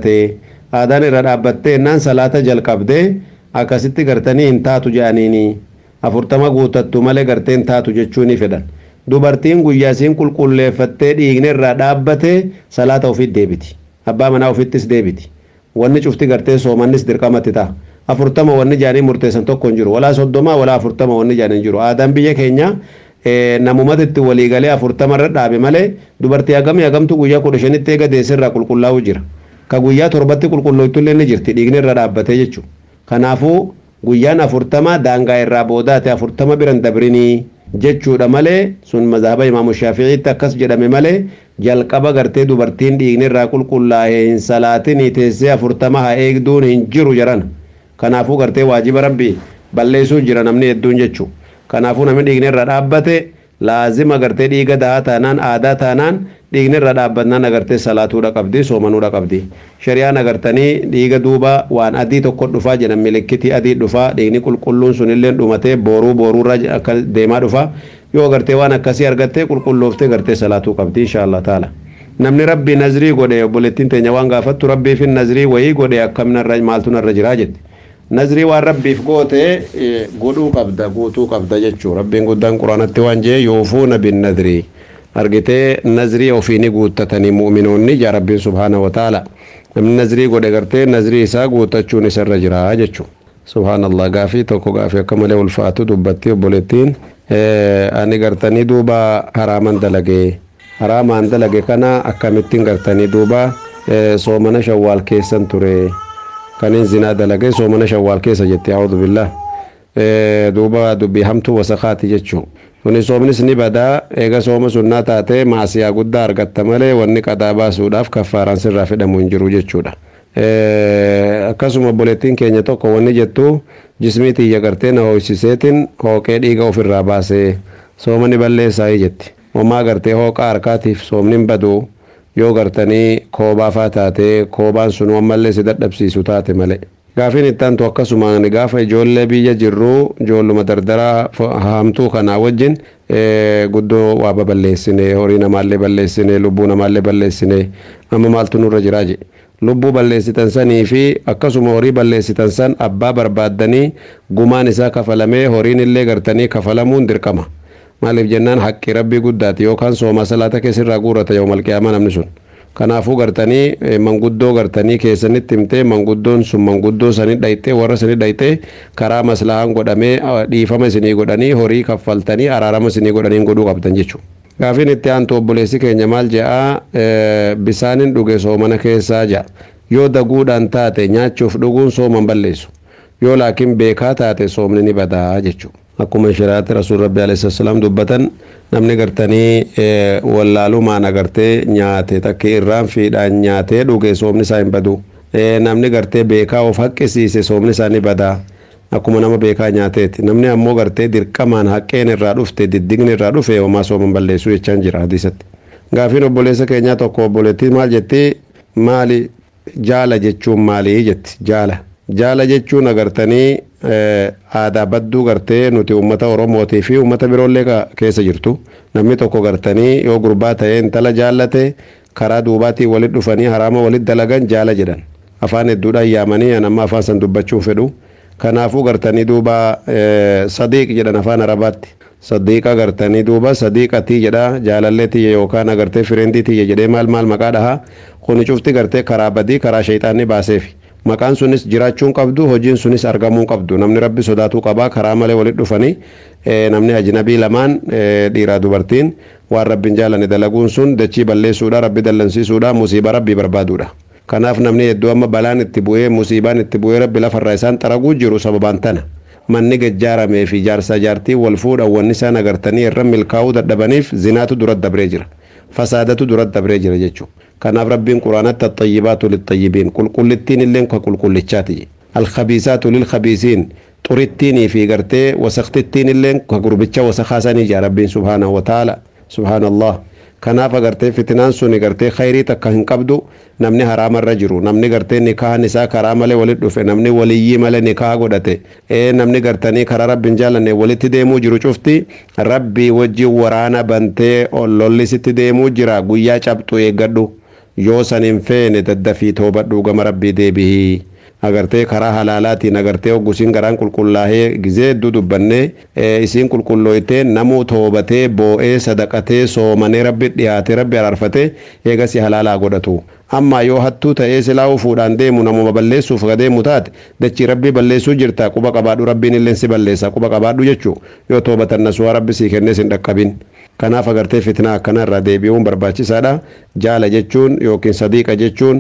Speaker 9: dhaabbattee innaan salaata jalqabdee akkasitti gartanii hin taatu jedhaniini 40 guutattu malee garteen taatu jechuun fedhan dubartiin guyyaa isiin qulqulleeffattee dhiigni irraa dhaabbate salaata ofiit deebiti abbaa manaa ofittis deebiti wanni cufti gartee soomannis dirqamatti ta'a 40 wanni jaanii murteessan tokko hin jiru walaa 30 walaa 40 wanni jaanii hin jiru aadaan biyya keenya namumatitti waliigalee 40 irra dhaabe malee dubartii hagamtu guyyaa 15tti eega deessirraa qulqullaa'u jira ka guyyaa 7tti qulqulloytullee ni jirti dhiigni irra dhaabbatee jechuudha kanaafuu guyyaan 40 daangaa irraa boodaate 40 biran dabrinii jechuudha malee sun mazhaba imaamu shaafi'iitti akkas jedhame malee jalqaba gartee dubartiin dhiigni irraa qulqullaa'ee hin salaatinii teessee 40 haa eegduun hin jiru jedhan kanaafuu gartee waajiba rabbii balleessuu jira namni hedduun jechuudha kanaafuu namni dhiigni irra dhaabbate laazima gartee dhiiga dahaa taanaan aadaa taanaan dhiigni irra dhaabbannaan agartee salaatuudha qabdi soomanuudha qabdi shari'aan agartanii dhiiga duuba waan adii tokko dhufaa jedhan milikitii adii dhufaa dhiigni qulqulluun sunillee dhumatee booruu akka deemaa dhufa yoo gartee waan akkasii argattee qulqullooftee gartee salaatuu qabdi inshaallah taala namni rabbi nazrii godhe obboleettiin teenya waan gaafattu rabbii fi nazrii wayii godhe akkaminarra maaltu narra jiraa jetti nazrii waan rabbiif goote godhuu qabda guutuu qabda jechuu rabbiin guddaan quraanatti waan jee yuufuuna bin nazrii argitee nazrii ofiini guuttatanii mu'minoonni jaa rabbiin subhaanahu wa taala namni nazrii godhe gartee nazrii isaa guuttachuun isarra jira jechuu subhaanallah gaafii tokko gaafii akka malee ulfaatu dubbatti obboleettiin ani gartanii duuba haraaman dalage kana akkamittiin gartanii duuba soomana shawwaal keessan ture kanin zinaa dalage soomana shawwaal keessa jetti a'uudhu billah duuba dubbii hamtuu wasaqaati jechuu kuni soomnis ni badaa eega sooma sunnaa taate maasiyaa guddaa argatta malee wanni qadaa baasuudhaaf kaffaaraan sirraa fedhamu hin jiru jechuudha akkasuma obboleettiin keenya tokko wanni jettu jismii tiyya gartee na hooysiseetiin hooqee dhiiga ofirraa baasee sooma ni balleessaa jetti homaa gartee hooqaa harkaatiif soomni hin badu yoo gartanii koobaafaa taate koobaan sun ammallee si dadhabsiisu taate malee gaafiin ittaantu akkasumaan gaafa ijoollee biyya jirru ijoolluma dardaraa hamtuu kanaa wajjin guddoo waa baballeessine horii namaallee balleessine lubbuu namaallee balleessine amma maaltu nurra jiraa je lubbuu balleessitan sanii fi akkasuma horii balleessitan san abbaa barbaaddanii gumaan isaa kafalamee horiin illee gartanii kafalamuun dirqama maaliif jennaan haqqi rabbii guddaati yookaan sooma salaata keessirraa guurrata yawmal qiyaamaa namni sun kanaafuu gartanii manguddoo gartanii keessanitti himtee manguddoon sun manguddoo sanii dhayxee warra sanii dhayxee karaa maslahaan godhamee dhiifama isinii godhanii horii kaffaltanii araarama isinii godhanii godhuu qabdan jechuudha. Gaafiin itti aantu obboleessi keenya maal jedhaa bisaanin dhuge soomana keessaa ja'a yoo daguudhaan taate nyaachuuf dhuguun sooman balleessu yoo laakiin beekaa taate soomni ni badaa jechuudha. Akkuma shari'aatti rasuul rabbi alayhi salaam dubbatan namni gartanii wallaalumaan agartee nyaate takki irraan fiidhaan nyaatee dhuge soomni isaa hin badu namni gartee beekaa of haqqisiise soomni isaa ni badaa akkuma nama beekaa nyaateeti namni ammoo gartee dirqamaan haqqeen irraa dhufte diddigni irraa dhufe homaa sooman balleessuu jechaan jira hadiisatti gaafiin obboleessa keenyaa tokko obboleettii maal jetti maali jaala jechuun maalii jetti jaala jechuun agartanii aadaa badduu gartee nuti ummata oromootii fi ummata biroollee keessa jirtu namni tokko gartanii yoo gurbaa ta'ee intala jaallate karaa duubaatii walit dhufanii haraama walit dalagan jaala jedhan afaan hedduudhaan yaamanii anamma afaan san dubbachuun fedhu kanaafuu gartanii duuba sadiiq jedhan afaan arabaatti sadiiqa gartanii duuba sadiiqatii jedha jaalallee tiyya yookaan agartee fireendii tiyya jedhee maal maqaa dhaha kuni cufti gartee karaa badii karaa shayxaanni baaseefi maqaan sunis jiraachuun qabdu hojiin sunis argamuu qabdu namni rabbi sodaatuu qabaa karaa malee walit dhufanii namni ajnabii lamaan dhiiraa dubartiin waan rabbiin jaalanne dalaguun sun dachii balleessuudha rabbi dallansiisuudha musiibaa rabbii barbaaduudha kanaaf namni hedduu amma balaan itti bu'ee musiibaan itti bu'ee rabbi lafarraa isaan xaraguu jiru sababaan tana manni gajjaaramee fi jaarsaa jaartii wal fuudhan wanni isaan agartanii irra milkaa'uu dadhabaniif zinaatu duratti dabree jira fasaadatu duratti dabree jira jechuudha kanaaf rabbiin quraanatti at-tayyibaatu lit-tayyibiin qulqullittiin illeen ka qulqullichaati al-khabiisaatu lil-khabiisiin xurittiinii fi gartee wasaqtittiin illeen ka gurbicha wasaqaasanii jaa rabbiin subhaanahu wa ta'ala subhaanallah kanaaf agartee fitinaan suni gartee khayrii takka hin qabdu namni haraamarra jiru namni gartee nikaahan isaa karaa malee walit dhufe namni waliyyii malee nikaaha godhate namni gartanii karaa rabbiin jaalanne walitti deemuu jiru cufti rabbii wajjin waraana bantee lollisitti deemuu jira guyyaa cabxu eeggadhu yoo san hin feene daddafii toobadhu gama rabbii deebihii agartee karaa halaalaatiin agartee oggusiin garaan qulqullaahee gizee hedduu dubbannee isiin qulqullooytee namuu toobatee boo'ee sadaqatee soomanee rabbi dhiyaatee rabbi araarfatee eegasii halaalaa godhatu amma yoo hattuu ta'ee silaa ufuudhaan deemu namuma balleessuuf gadeemu taate dachii rabbii balleessuu jirta quba qabaadhu rabbiin illee si balleessa quba qabaadhu jechuu yoo toobatan nasuwaa rabbi sii kennees hin dhaqqabin kanaaf agartee fitnaa akkana irraa deebi'uun barbaachisaadha jaala jechuun yookiin sadiiqa jechuun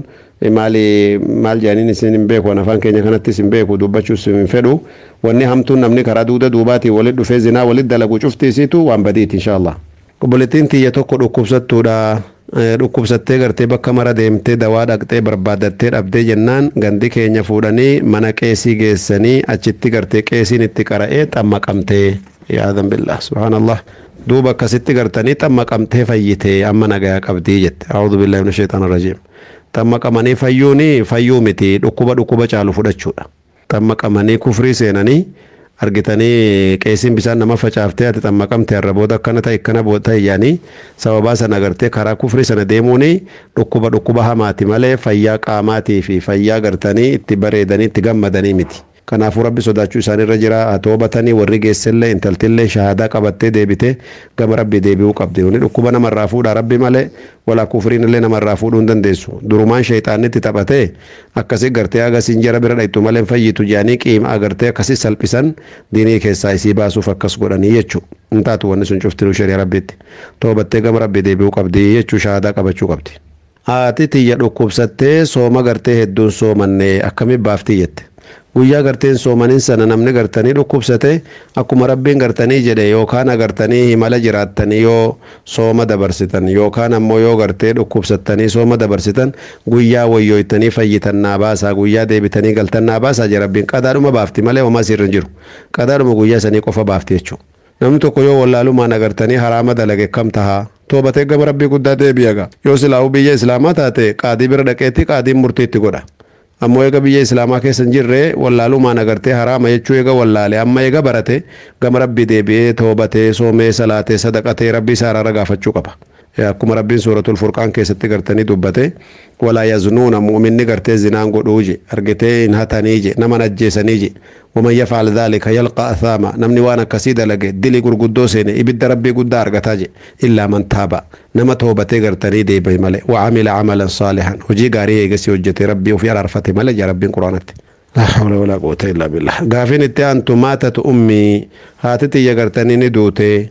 Speaker 9: maal jaaniin isin hin beeku afaan keenya kanattis hin beeku dubbachuus hin fedhu wanni hamtuun namni karaa duuda duubaatii walit dhufee zinaa walit dalagu cuftiisiitu waan badiiti inshaallah obboleettiin tiyya tokko dhukkubsattuudha dhukkubsattee gartee bakka mara deemtee dawaa dhaqxee barbaadattee dhabdee jennaan gandi keenya fuudhanii mana qeesii geessanii achitti gartee qeesiin itti qara'ee xammaqamtee yaadan billah subhaanallah duuba akkasitti gartanii xammaqamtee fayyitee amma nagayaa qabdii jette a'uudhu billahi minash shaytaanir rajiim xammaqamanii fayyuu miti dhukkuba caalu fudhachuudha xammaqamanii kufrii seenanii argitanii qeesiin bisaan nama facaaftee ati xammaqamte arraboota akkana ta'e akkana boota yaanii sababaa sana agartee karaa kufrii sana deemuuni dhukkuba hamaati malee fayyaa qaamaatii fi fayyaa gartanii itti bareedanii itti gammadanii miti. Kanaafuu rabbi sodaachuu isaanirra jira haa toobatanii warri geessellee intaltillee shahaadaa qabattee deebite gama rabbi deebi'uu qabdi. Wani dhukkuba namarraa fuudha rabbi malee walaa kufriinillee namarraa fuudhuu hin dandeessu. Durumaan shayxaanitti taphatee akkasii gartee agasiin jara bira dhaytu malee fayyitu jaanii qiima agartee akkasii salphisan diinii keessaa isii baasuuf akkas godhanii jechuudha. Intaatu wanni sun cuftinuu shari'a rabbitti toobattee gama rabbi deebi'uu qabdi jechuu shahaadaa qabachuu qabdi. Haati tiyya dhukkubsattee sooma gartee hedduun soomannee akkamiin baaftii jette. Guyyaa garteen soomaniin sana namni gartanii dhukkubsate akkuma rabbiin gartanii jedhe yookaan agartanii himala jiraattanii yoo sooma dabarsitan yookaan ammoo yoo gartee dhukkubsattanii sooma dabarsitan guyyaa wayyooytanii fayyitannaa baasaa guyyaa deebitanii galtannaa baasaa je rabbiin qadaadhuma baafti malee homaa sirrin jiru qadaadhuma guyyaa sanii qofa baafti jechuudha. Namni tokko yoo wallaalumaan agartanii haraama dalage kam tahaa toobatee gama rabbii guddaa deebi'aga yoo silaa'uu biyya islaamaa taate qaadii bira dhaqeetti qaadiin murtiitti godha. Ammoo eega biyya islaamaa keessa hin jirre wallaalumaan agartee haraama jechuu eega wallaale amma eega barate gama rabbii deebi'ee toobatee soomee salaatee sadaqatee rabbii isaa araara gaafachuu qaba. Akkuma rabbiin suuratul furqaan keessatti gartanii dubbate walaa yaznuuna mu'minni gartee zinaan godhuu je argitee hin hatanii je nama ajjeesanii je ومن يفعل ذلك يلقى أثاما نمني وانا كسيدة لقى دلي قرقودو سيني إبد ربي قد أرغتاجي إلا من تابا نما توبتي غرتني دي بي ملي وعمل عملا صالحا وجي غاري يغسي وجتي ربي وفي عرفتي ملي جا ربي قرآنتي لا حول ولا قوة إلا بالله غافين اتي أنتو ماتت أمي هاتتي يغرتني ندوتي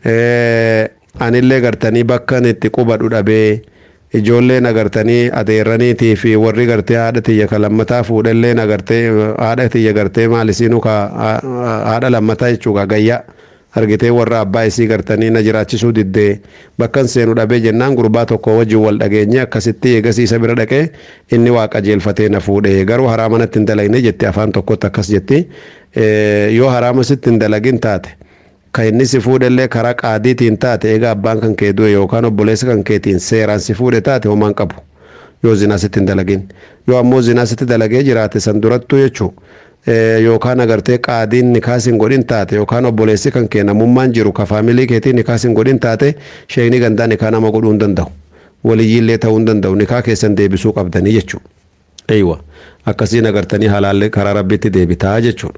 Speaker 9: أن اللي غرتني بكان اتي قبر أبي ijoolleen agartanii adeerraniitii fi warri gartee haadha tiyya ka lammataa fuudhalleen agartee haadha tiyya gartee maalisiinu ka haadha lammataa jechuudha gayyaa argitee warra abbaa isii gartanii na jiraachisuu diddee bakkan seenu dhabee jennaan gurbaa tokko wajjin wal dhageenye akkasitti eegasiisa bira dhaqee inni waa qajeelfatee na fuudhee garuu haraamanatti hin dalagne jetti afaan tokkotti akkas jetti yoo haraamasitti hin dalagin taate kan inni si fuudhellee karaa qaadiitiin taate eega abbaan kan kee du'e yookaan obboleessa kan keetiin seeraan si fuudhe taate homaan qabu yoo zinaasitti hin dalagin yoo ammoo zinaasitti dalagee jiraate san durattuu jechuu yookaan agartee qaadiin nikaasin godhin taate yookaan obboleessi kan kee namummaan jiru ka faamilii keetiin nikaasin godhin taate sheekni gandaa nikaa nama godhuu hin danda'u waliyyiillee ta'uu hin danda'u nikaa keessan deebisuu qabdanii jechuu eeywa akkasiin agartanii halaallee karaa rabbitti deebitaa jechuudha.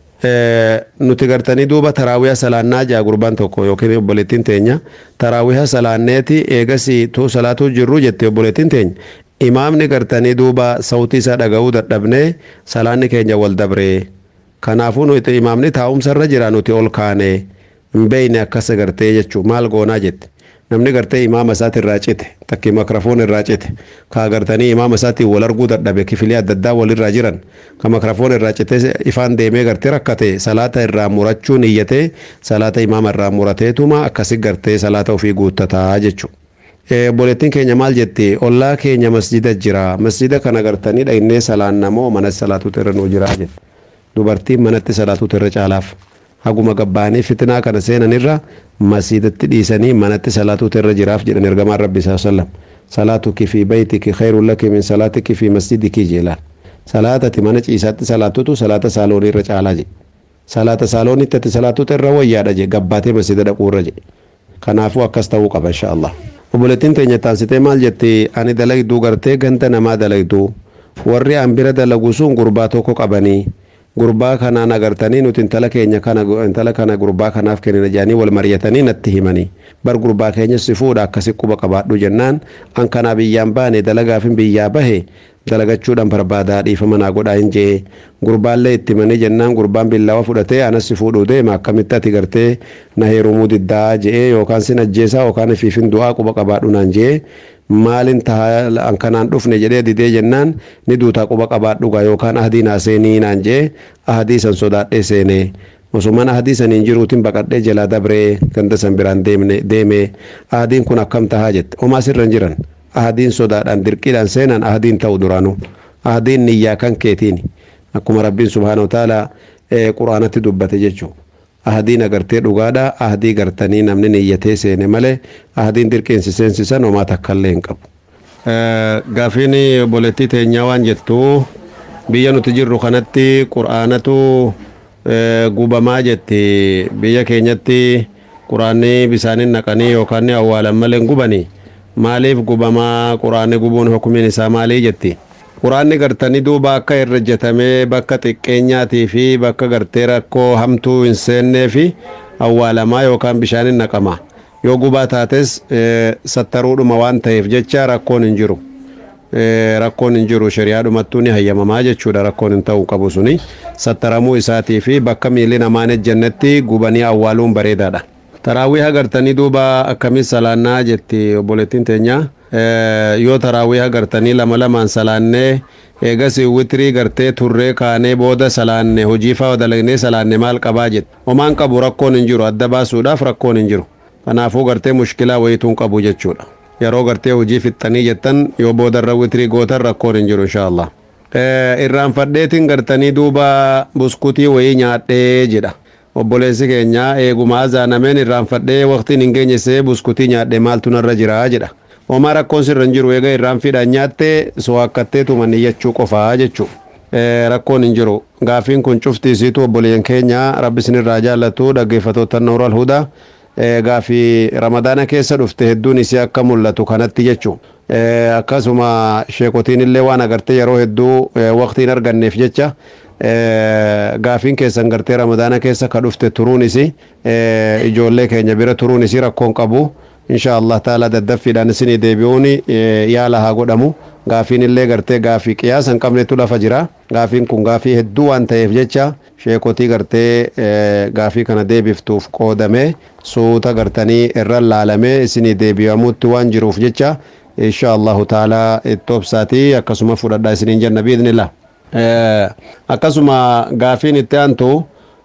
Speaker 9: Nuti gartanii duuba taraawiyaa salaannaa jaa gurbaan tokko yookiin obboleettiin teenya taraawiyaa salaanneeti eegasi tuu salaatuu jirru jette obboleettiin teenya imaamni gartanii duuba sautii isaa dhaga'uu dadhabnee salaanni keenya wal dabree kanaafuu nuti imaamni taa'umsarra jira nuti ol kaanee hin beeyne akkas gartee jechuu maal goonaa jette namni gartee imaama isaati irraa cite takki makrafoon irraa cite ka gartanii imaama isaati wal arguu dadhabe kifilii adda addaa wal irraa jiran ka makrafoon irraa cite ifaan deemee gartee rakkate salaata irraa murachuun iyyatee salaata imaama irraa murateetuma akkasi gartee salaata ofii guuttataa jechuu. Obboleettiin keenya maal jetti ollaa keenya masjida jira masjida kana gartanii dhaynee salaannamoo mana salaatuutu irra nuu jira jette dubartiin manatti salaatuutu irra caalaaf. Haguma gabbaanii fitinaa kana seenanirra masjidatti dhiisanii manatti salaatuutu irra jiraaf jedhan ergamaan rabbi sallam salaatuki fi baytiki khayrun laki min salaatiki fi masjidiki jeelaan salaatati mana ciisaatti salaatutu salaata saaloonii irra caalaa je salaata saaloonitti ati salaatuutu irra wayyaadha je gabbaatee masjida dhaquu irra je kanaafuu akkas ta'uu qaba inshaallah. Obboleettiin teenya taansitee maal jetti ani dalagduu gartee ganda namaa dalagduu warri an bira dalagu sun gurbaa tokko qabanii gurbaa kanaan agartanii nuti intala kana gurbaa kanaaf kennina jedhanii wal mari'atanii natti himanii bar gurbaa keenya si fuudha akkasi quba qabaadhu jennaan an kanaa biyyaan baane dalagaafin biyyaa bahe dalagachuudhaan barbaadaa dhiifama naa godhaa hin jee gurbaallee itti himanii jennaan gurbaan billaawa fudhatee anas si fuudhuu deema akkamitti ati gartee na heerumuu diddaa jee yookaan sin ajjeesaa yookaan ifiifin du'aa quba qabaadhu naan jee maalin tahaa an kanaan dhufne jedhee didee jennaan ni duutaa quba qabaadhuga yookaan ahadii naa seenii naan jee ahadii san sodaadhee seenee osumaan ahadii saniin jiruutiin baqadhee jalaa dabree ganda san biraan deemee ahadiin kun akkam tahaa jette homaa sirra hin jiran ahadiin sodaadhaan dirqiidhaan seenan ahadiin ta'u duraanuu ahadiin niyyaa kan keetiin akkuma rabbiin subhaanahu wa ta'ala quraanatti dubbate jechuudha. Ahadiin agartee dhugaadha ahadii gartanii namni niyyatee seene malee ahadiin dirqeensi seensisan homaa takkallee hin qabu. Gaafiin obboleettii teenyaa waan jettu biyya nuti jirru kanatti quraanatu gubamaa jetti biyya keenyatti quraanni bisaanin naqanii yookaan awwaalan malee gubanii maaliif gubamaa quraanni gubuun hukumiin isaa maalii jetti. Quraanni gartanii duuba akka irrajjatamee bakka xiqqeenyaatii fi bakka gartee rakkoo hamtuu hin seennee fi awwaalamaa yookaan bishaanin naqama. Yoo gubaa taates sattaruudhuma waan ta'eef jecha rakkoon hin jiru. Rakkoon hin jiru shari'aadhumattuu ni hayyamamaa jechuudha. Rakkoon hin ta'uu qabu suni sattaramuu isaatii fi bakka miilli namaan ejjennetti gubanii awwaaluun bareedaadha. Taraawii agartanii duuba akkamii salaannaa jetti obboleettiin teenya. Yoo taraawii agartanii lama lamaan salaannee eegas witrii gartee turree kaanee booda salaanne hojii fa'aa dalagnee salaanne maal qabaa jette. Homaan qabu rakkoon hin jiru adda baasuudhaaf rakkoon hin jiru. Kanaafuu gartee mushkilaa wayituun qabu jechuudha. Yeroo gartee hojii fixxanii jettan yoo boodarra witrii gootan rakkoon hin jiru inshaallah. Irraanfadheetiin gartanii duuba buskutii wayii nyaadhee jedha. Obboleessi keenya eeguma azaanameen irraanfadhee waqtiin hin geenyesee buskutii nyaadhee maaltu narra jira jedha. Homaa rakkoon sirra hin jiru eega irraanfiidhaan nyaattee so'akkatteetu manniyyachuu qofaa jechuudha. Rakkoon hin jiru. Gaafiin kun cufti isiitu obboleeyyan keenya rabbi isinirraa jaallatu dhaggeeffattoota Nuural Hudaa. Gaafii ramadaana keessa dhufte hedduun isii akka mul'atu kanatti jechuun akkasuma sheekotiin illee waan agartee yeroo hedduu waqtiin arganneef jecha gaafiin keessan gartee ramadaana keessa ka dhufte turuun isii ijoollee keenya bira turuun isii rakkoon qabu inshaallah taala daddaffiidhaan isinii deebi'uun yaala haa godhamu. Gaafiin illee gartee gaafii qiyaasa hin qabnetu lafa jira. Gaafiin kun gaafii hedduu waan ta'eef jecha sheekotii gartee gaafii kana deebiftuuf qoodame suuta gartanii irra laalamee isinii deebi'amuutti waan jiruuf jecha inshaallahu taala itti obsaatii akkasuma fudhadhaa isiniin jenna biidnillah. Akkasuma gaafiin itti aantu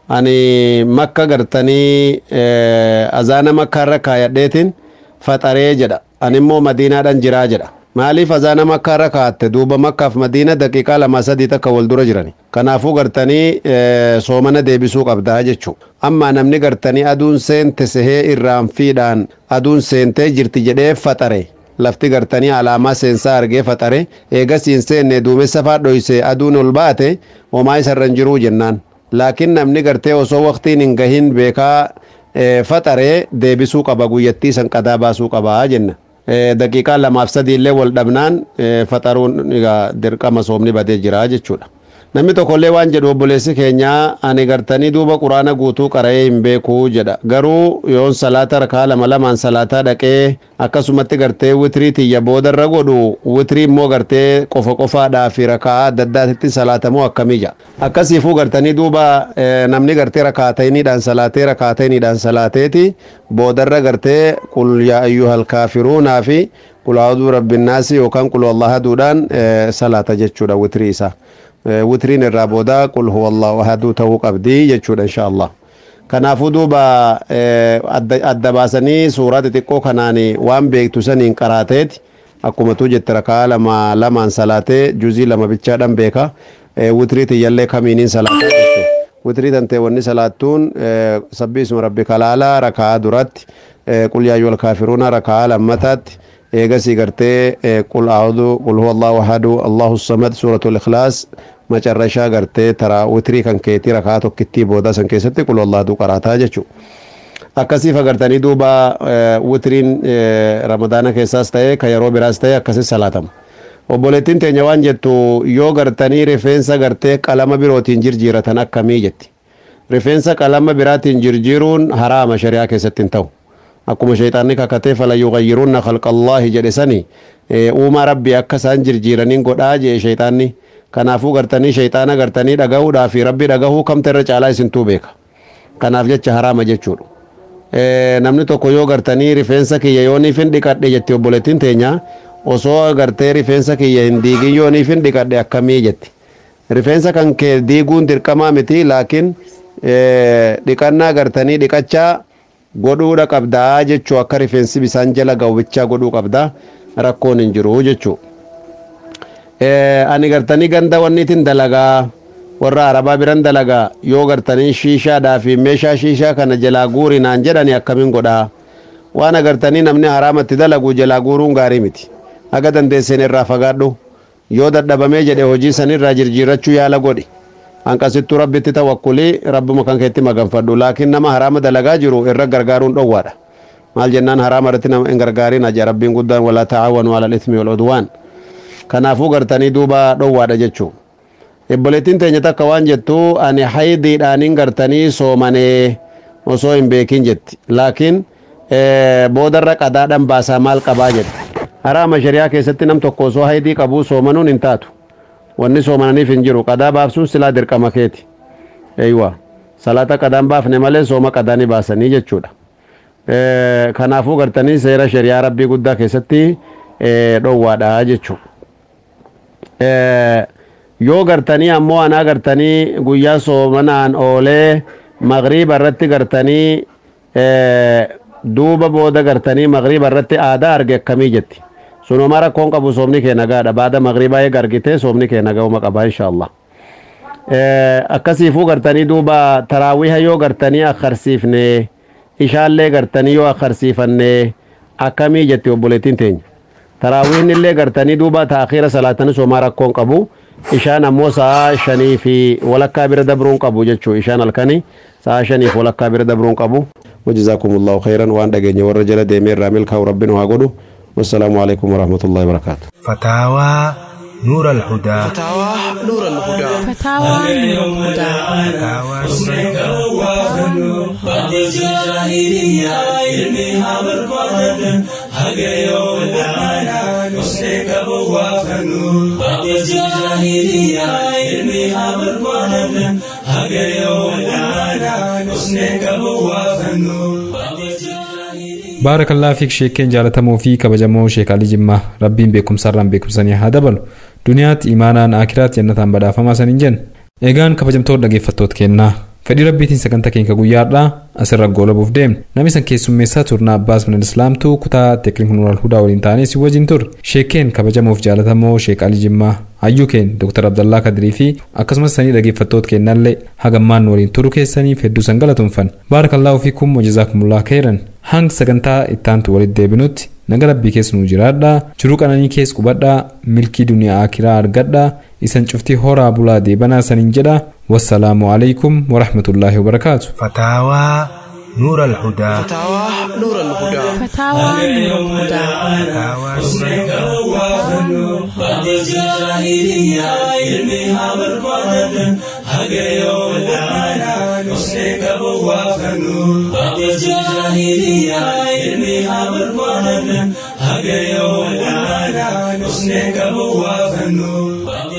Speaker 9: ani makka gartanii azaana makkaarra kaayadheetiin faxaree jedha. Ani immoo madiinaadhaan jiraa jedha. Maaliif azaana makkaarra kaatte duuba makkaaf madiina daqiiqaa 2-3 takka wal dura jirani. Kanaafuu gartanii soomana deebisuu qabdaa jechuudha. Amma namni gartanii aduun seente sehee irraanfiidhaan aduun seentee jirti jedhee faxare. Lafti gartanii alaamaa seensaa argee faxare eegas hin seenne duumessa faadhoyse aduun ol baate homaa isarra hin jiruu jennaan. Laakiin namni gartee osoo waqtiin hin gahin beekaa faxaree deebisuu qaba guyyattii san qadaa baasuu qabaa jenna. Daqiiqaa 2-3 illee wal dhabnaan faxaruun dirqama soomni badee jira jechuudha. Namni tokkollee waan jedhu obboleessi keenya ani gartanii duuba quraana guutuu qara'ee hin beekuu jedha. Garuu yoon salaata rakaa 2 salaataa dhaqee akkasumatti gartee witrii tiyya boodarra godhu witrii immoo gartee qofaadhaa fi rakaa adda addaatitti salaatamoo akkamii jedha. Akkasiifuu gartanii duuba namni gartee rakaatayniidhaan salaateeti boodarra gartee qul yaa ayyuhal kaafiruunaa fi qul a'uudhu rabbinnaasi yookaan qul wallaha duudhaan salaata jechuudha witrii isaa. Witriin irraa booda qul huwallahu ahaduu ta'uu qabdi jechuudha inshaallah. Kanaafuu duuba adda baasanii suuraa xixiqqoo kanaan waan beektu saniin qaraateeti akkumatu jette rakaa 2 salaatee juzii 2 bichaadhaan beeka. Witrii tiyyallee kamiiniin salaataa jechuudha. Witrii tantee wanni salaattuun sabbii isma rabbika laalaa rakaa duratti qul yaa ayyuhal kaafiruuna rakaa lammataatti eegasii gartee qul a'uudhu qul huwallahu ahadu allahu samad suuratul ikhlaas macarrashaa gartee taraa witrii kan keetii rakaa tokkittii booda san keessatti qul huwallahu qaraataa jechuudha. Akkasiif agartanii duuba witriin ramadaana keessaas ta'e ka yeroo biraas ta'e akkasi salaatama. Obboleettiin teenya waan jettu yoo gartanii rifeensa gartee qalama birootiin jirjiiratan akkamii jetti. Rifeensa qalama biraatiin jirjiiruun haraama shari'aa keessatti hin ta'u. Akkuma shayxaanni kakatee fala yughayyiruunna khalqallaahi jedhe sani uumaa rabbii akka isaan jirjiiraniin godhaa jee shayxaanni. Kanaafuu gartanii shayxaana gartanii dhagahuudhaa fi rabbii dhagahuu kamta irra caalaa isintuu beeka. Kanaaf jecha haraama jechuudha. Namni tokko yoo gartanii rifeensa kiyya yooniif hin dhiqadhe jetti obboleettiin teenya osoo gartee rifeensa kiyya hin diigin yooniif hin dhiqadhe akkamii jetti. Rifeensa kan kee diiguun dirqamaa miti laakiin dhiqannaa gartanii dhiqachaa godhuudha qabdaa jechuu akka rifeensi bisaan jala gawwichaa godhuu qabdaa rakkoon hin jiru jechuu. Ani gartanii ganda wanniitiin dalagaa warra arabaa biran dalagaa yoo gartanii shiishaadhaa fi meeshaa shiishaa kana jalaa guurinaan jedhani akkamiin godhaa waan agartanii namni haraamatti dalagu jalaa guuruun gaarii miti. Haga dandeesseen irraa fagaadhu yoo dadhabamee jedhe hojii sanirraa jirjiirrachuu yaala godhi. hanqasittu rabbitti tawakkulii rabbuma kan keetti maganfadhu laakiin nama haraama dalagaa jiru irra gargaaruun dhowwaadha maal jennaan haraama irratti nama hin gargaarin aja rabbiin guddaan wala ta'aawanu ala al-ithmi wal udwaan kanaafuu gartanii duuba dhowwaadha jechuu obboleettiin teenya takka waan jettu ani haydiidhaanin gartanii soomanee osoo hin beekin jetti laakiin boodarra qadaadhaan baasaa maal qabaa jetti haraama shari'aa keessatti nam tokko osoo haydii qabuu soomanuun hin taatu wanni soomananiif hin jiru qadaa baafsuun silaa dirqama keeti eeywa salaata qadaan baafne malee sooma qadaani baasanii jechuudha kanaafuu gartanii seera shari'aa rabbii guddaa keessatti dhowwaadha jechuu yoo gartanii ammoo anaa gartanii guyyaa soomanaan oolee magriiba irratti gartanii duuba booda gartanii magriiba irratti aadaa arge akkamii jetti sunuma rakkoon qabu soomni kee nagaadha baada magriibaa eega argite soomni kee nagaa'uma qaba inshallah akkasiifuu gartanii duuba taraawiha yoo gartanii akharsiifne ishaallee gartanii yoo akharsiifanne akkamii jetti obboleettiin teenya taraawihni illee gartanii duuba ta'akhira salaatan soomaa rakkoon qabu ishaan ammoo sa'a 5 fi walakkaa bira dabruun qabu jechuu ishaan halkanii sa'a 5 fi walakkaa bira dabruun qabu wajazakumullahu khairan waan dhageenya warra jala deemee irraa milkaa'u rabbiin haa godhu wasalaamu alaikum warahmatullahi wabarakatuh
Speaker 8: فتاوى نور الهدى
Speaker 7: فتاوى نور الهدى
Speaker 6: حسنك وافنو بعد الجاهلية علمها بالقرآن هقيو الأمانة حسنك وافنو بعد الجاهلية علمها بالقرآن هقيو الأمانة حسنك وافنو
Speaker 2: بارك الله فيك شيكين جالتمو في كبجمو شيك علي جمّة ربين بكم سرّن بكم سنيا هذا بلو دنيات إيمانا آخرات جنة بدا فما سننجن إيغان كبجمتور لغي فتوت كينا فدي ربيتين سكنتا كين كغويارا أسر رقولا بوفديم نميسان كيسو ميسا تورنا عباس من الإسلام تو كتا تكريم نور الهدى والإنتاني سوى جنتور شيكين كبجمو في جالتمو شيك علي جمّة ayyukeen Dr. Abdallah Kadrii fi akkasumas sanii dhaggeeffattoota kennallee hagammaan waliin turu keessanii hedduu san galatoomfan barakallahu fiikum wa jazakumullahu khairan hanga sagantaa ittaantu walitti deebinutti naga rabbii keessa nu jiraadha jiruu qananii keessa qubadha milkii duniyaa akiraa argadha isan cuftii horaa bulaa deebanaa saniin jedha wassalaamu alaikum wa rahmatullahi wa barakaatu
Speaker 8: فتاوى نور الهدى
Speaker 7: فتاوى نور الهدى
Speaker 6: حسنك وافنو بعد الجاهلية علمها بالقرآن هقيو الأمانة حسنك وافنو بعد الجاهلية علمها بالقرآن هقيو الأمانة حسنك وافنو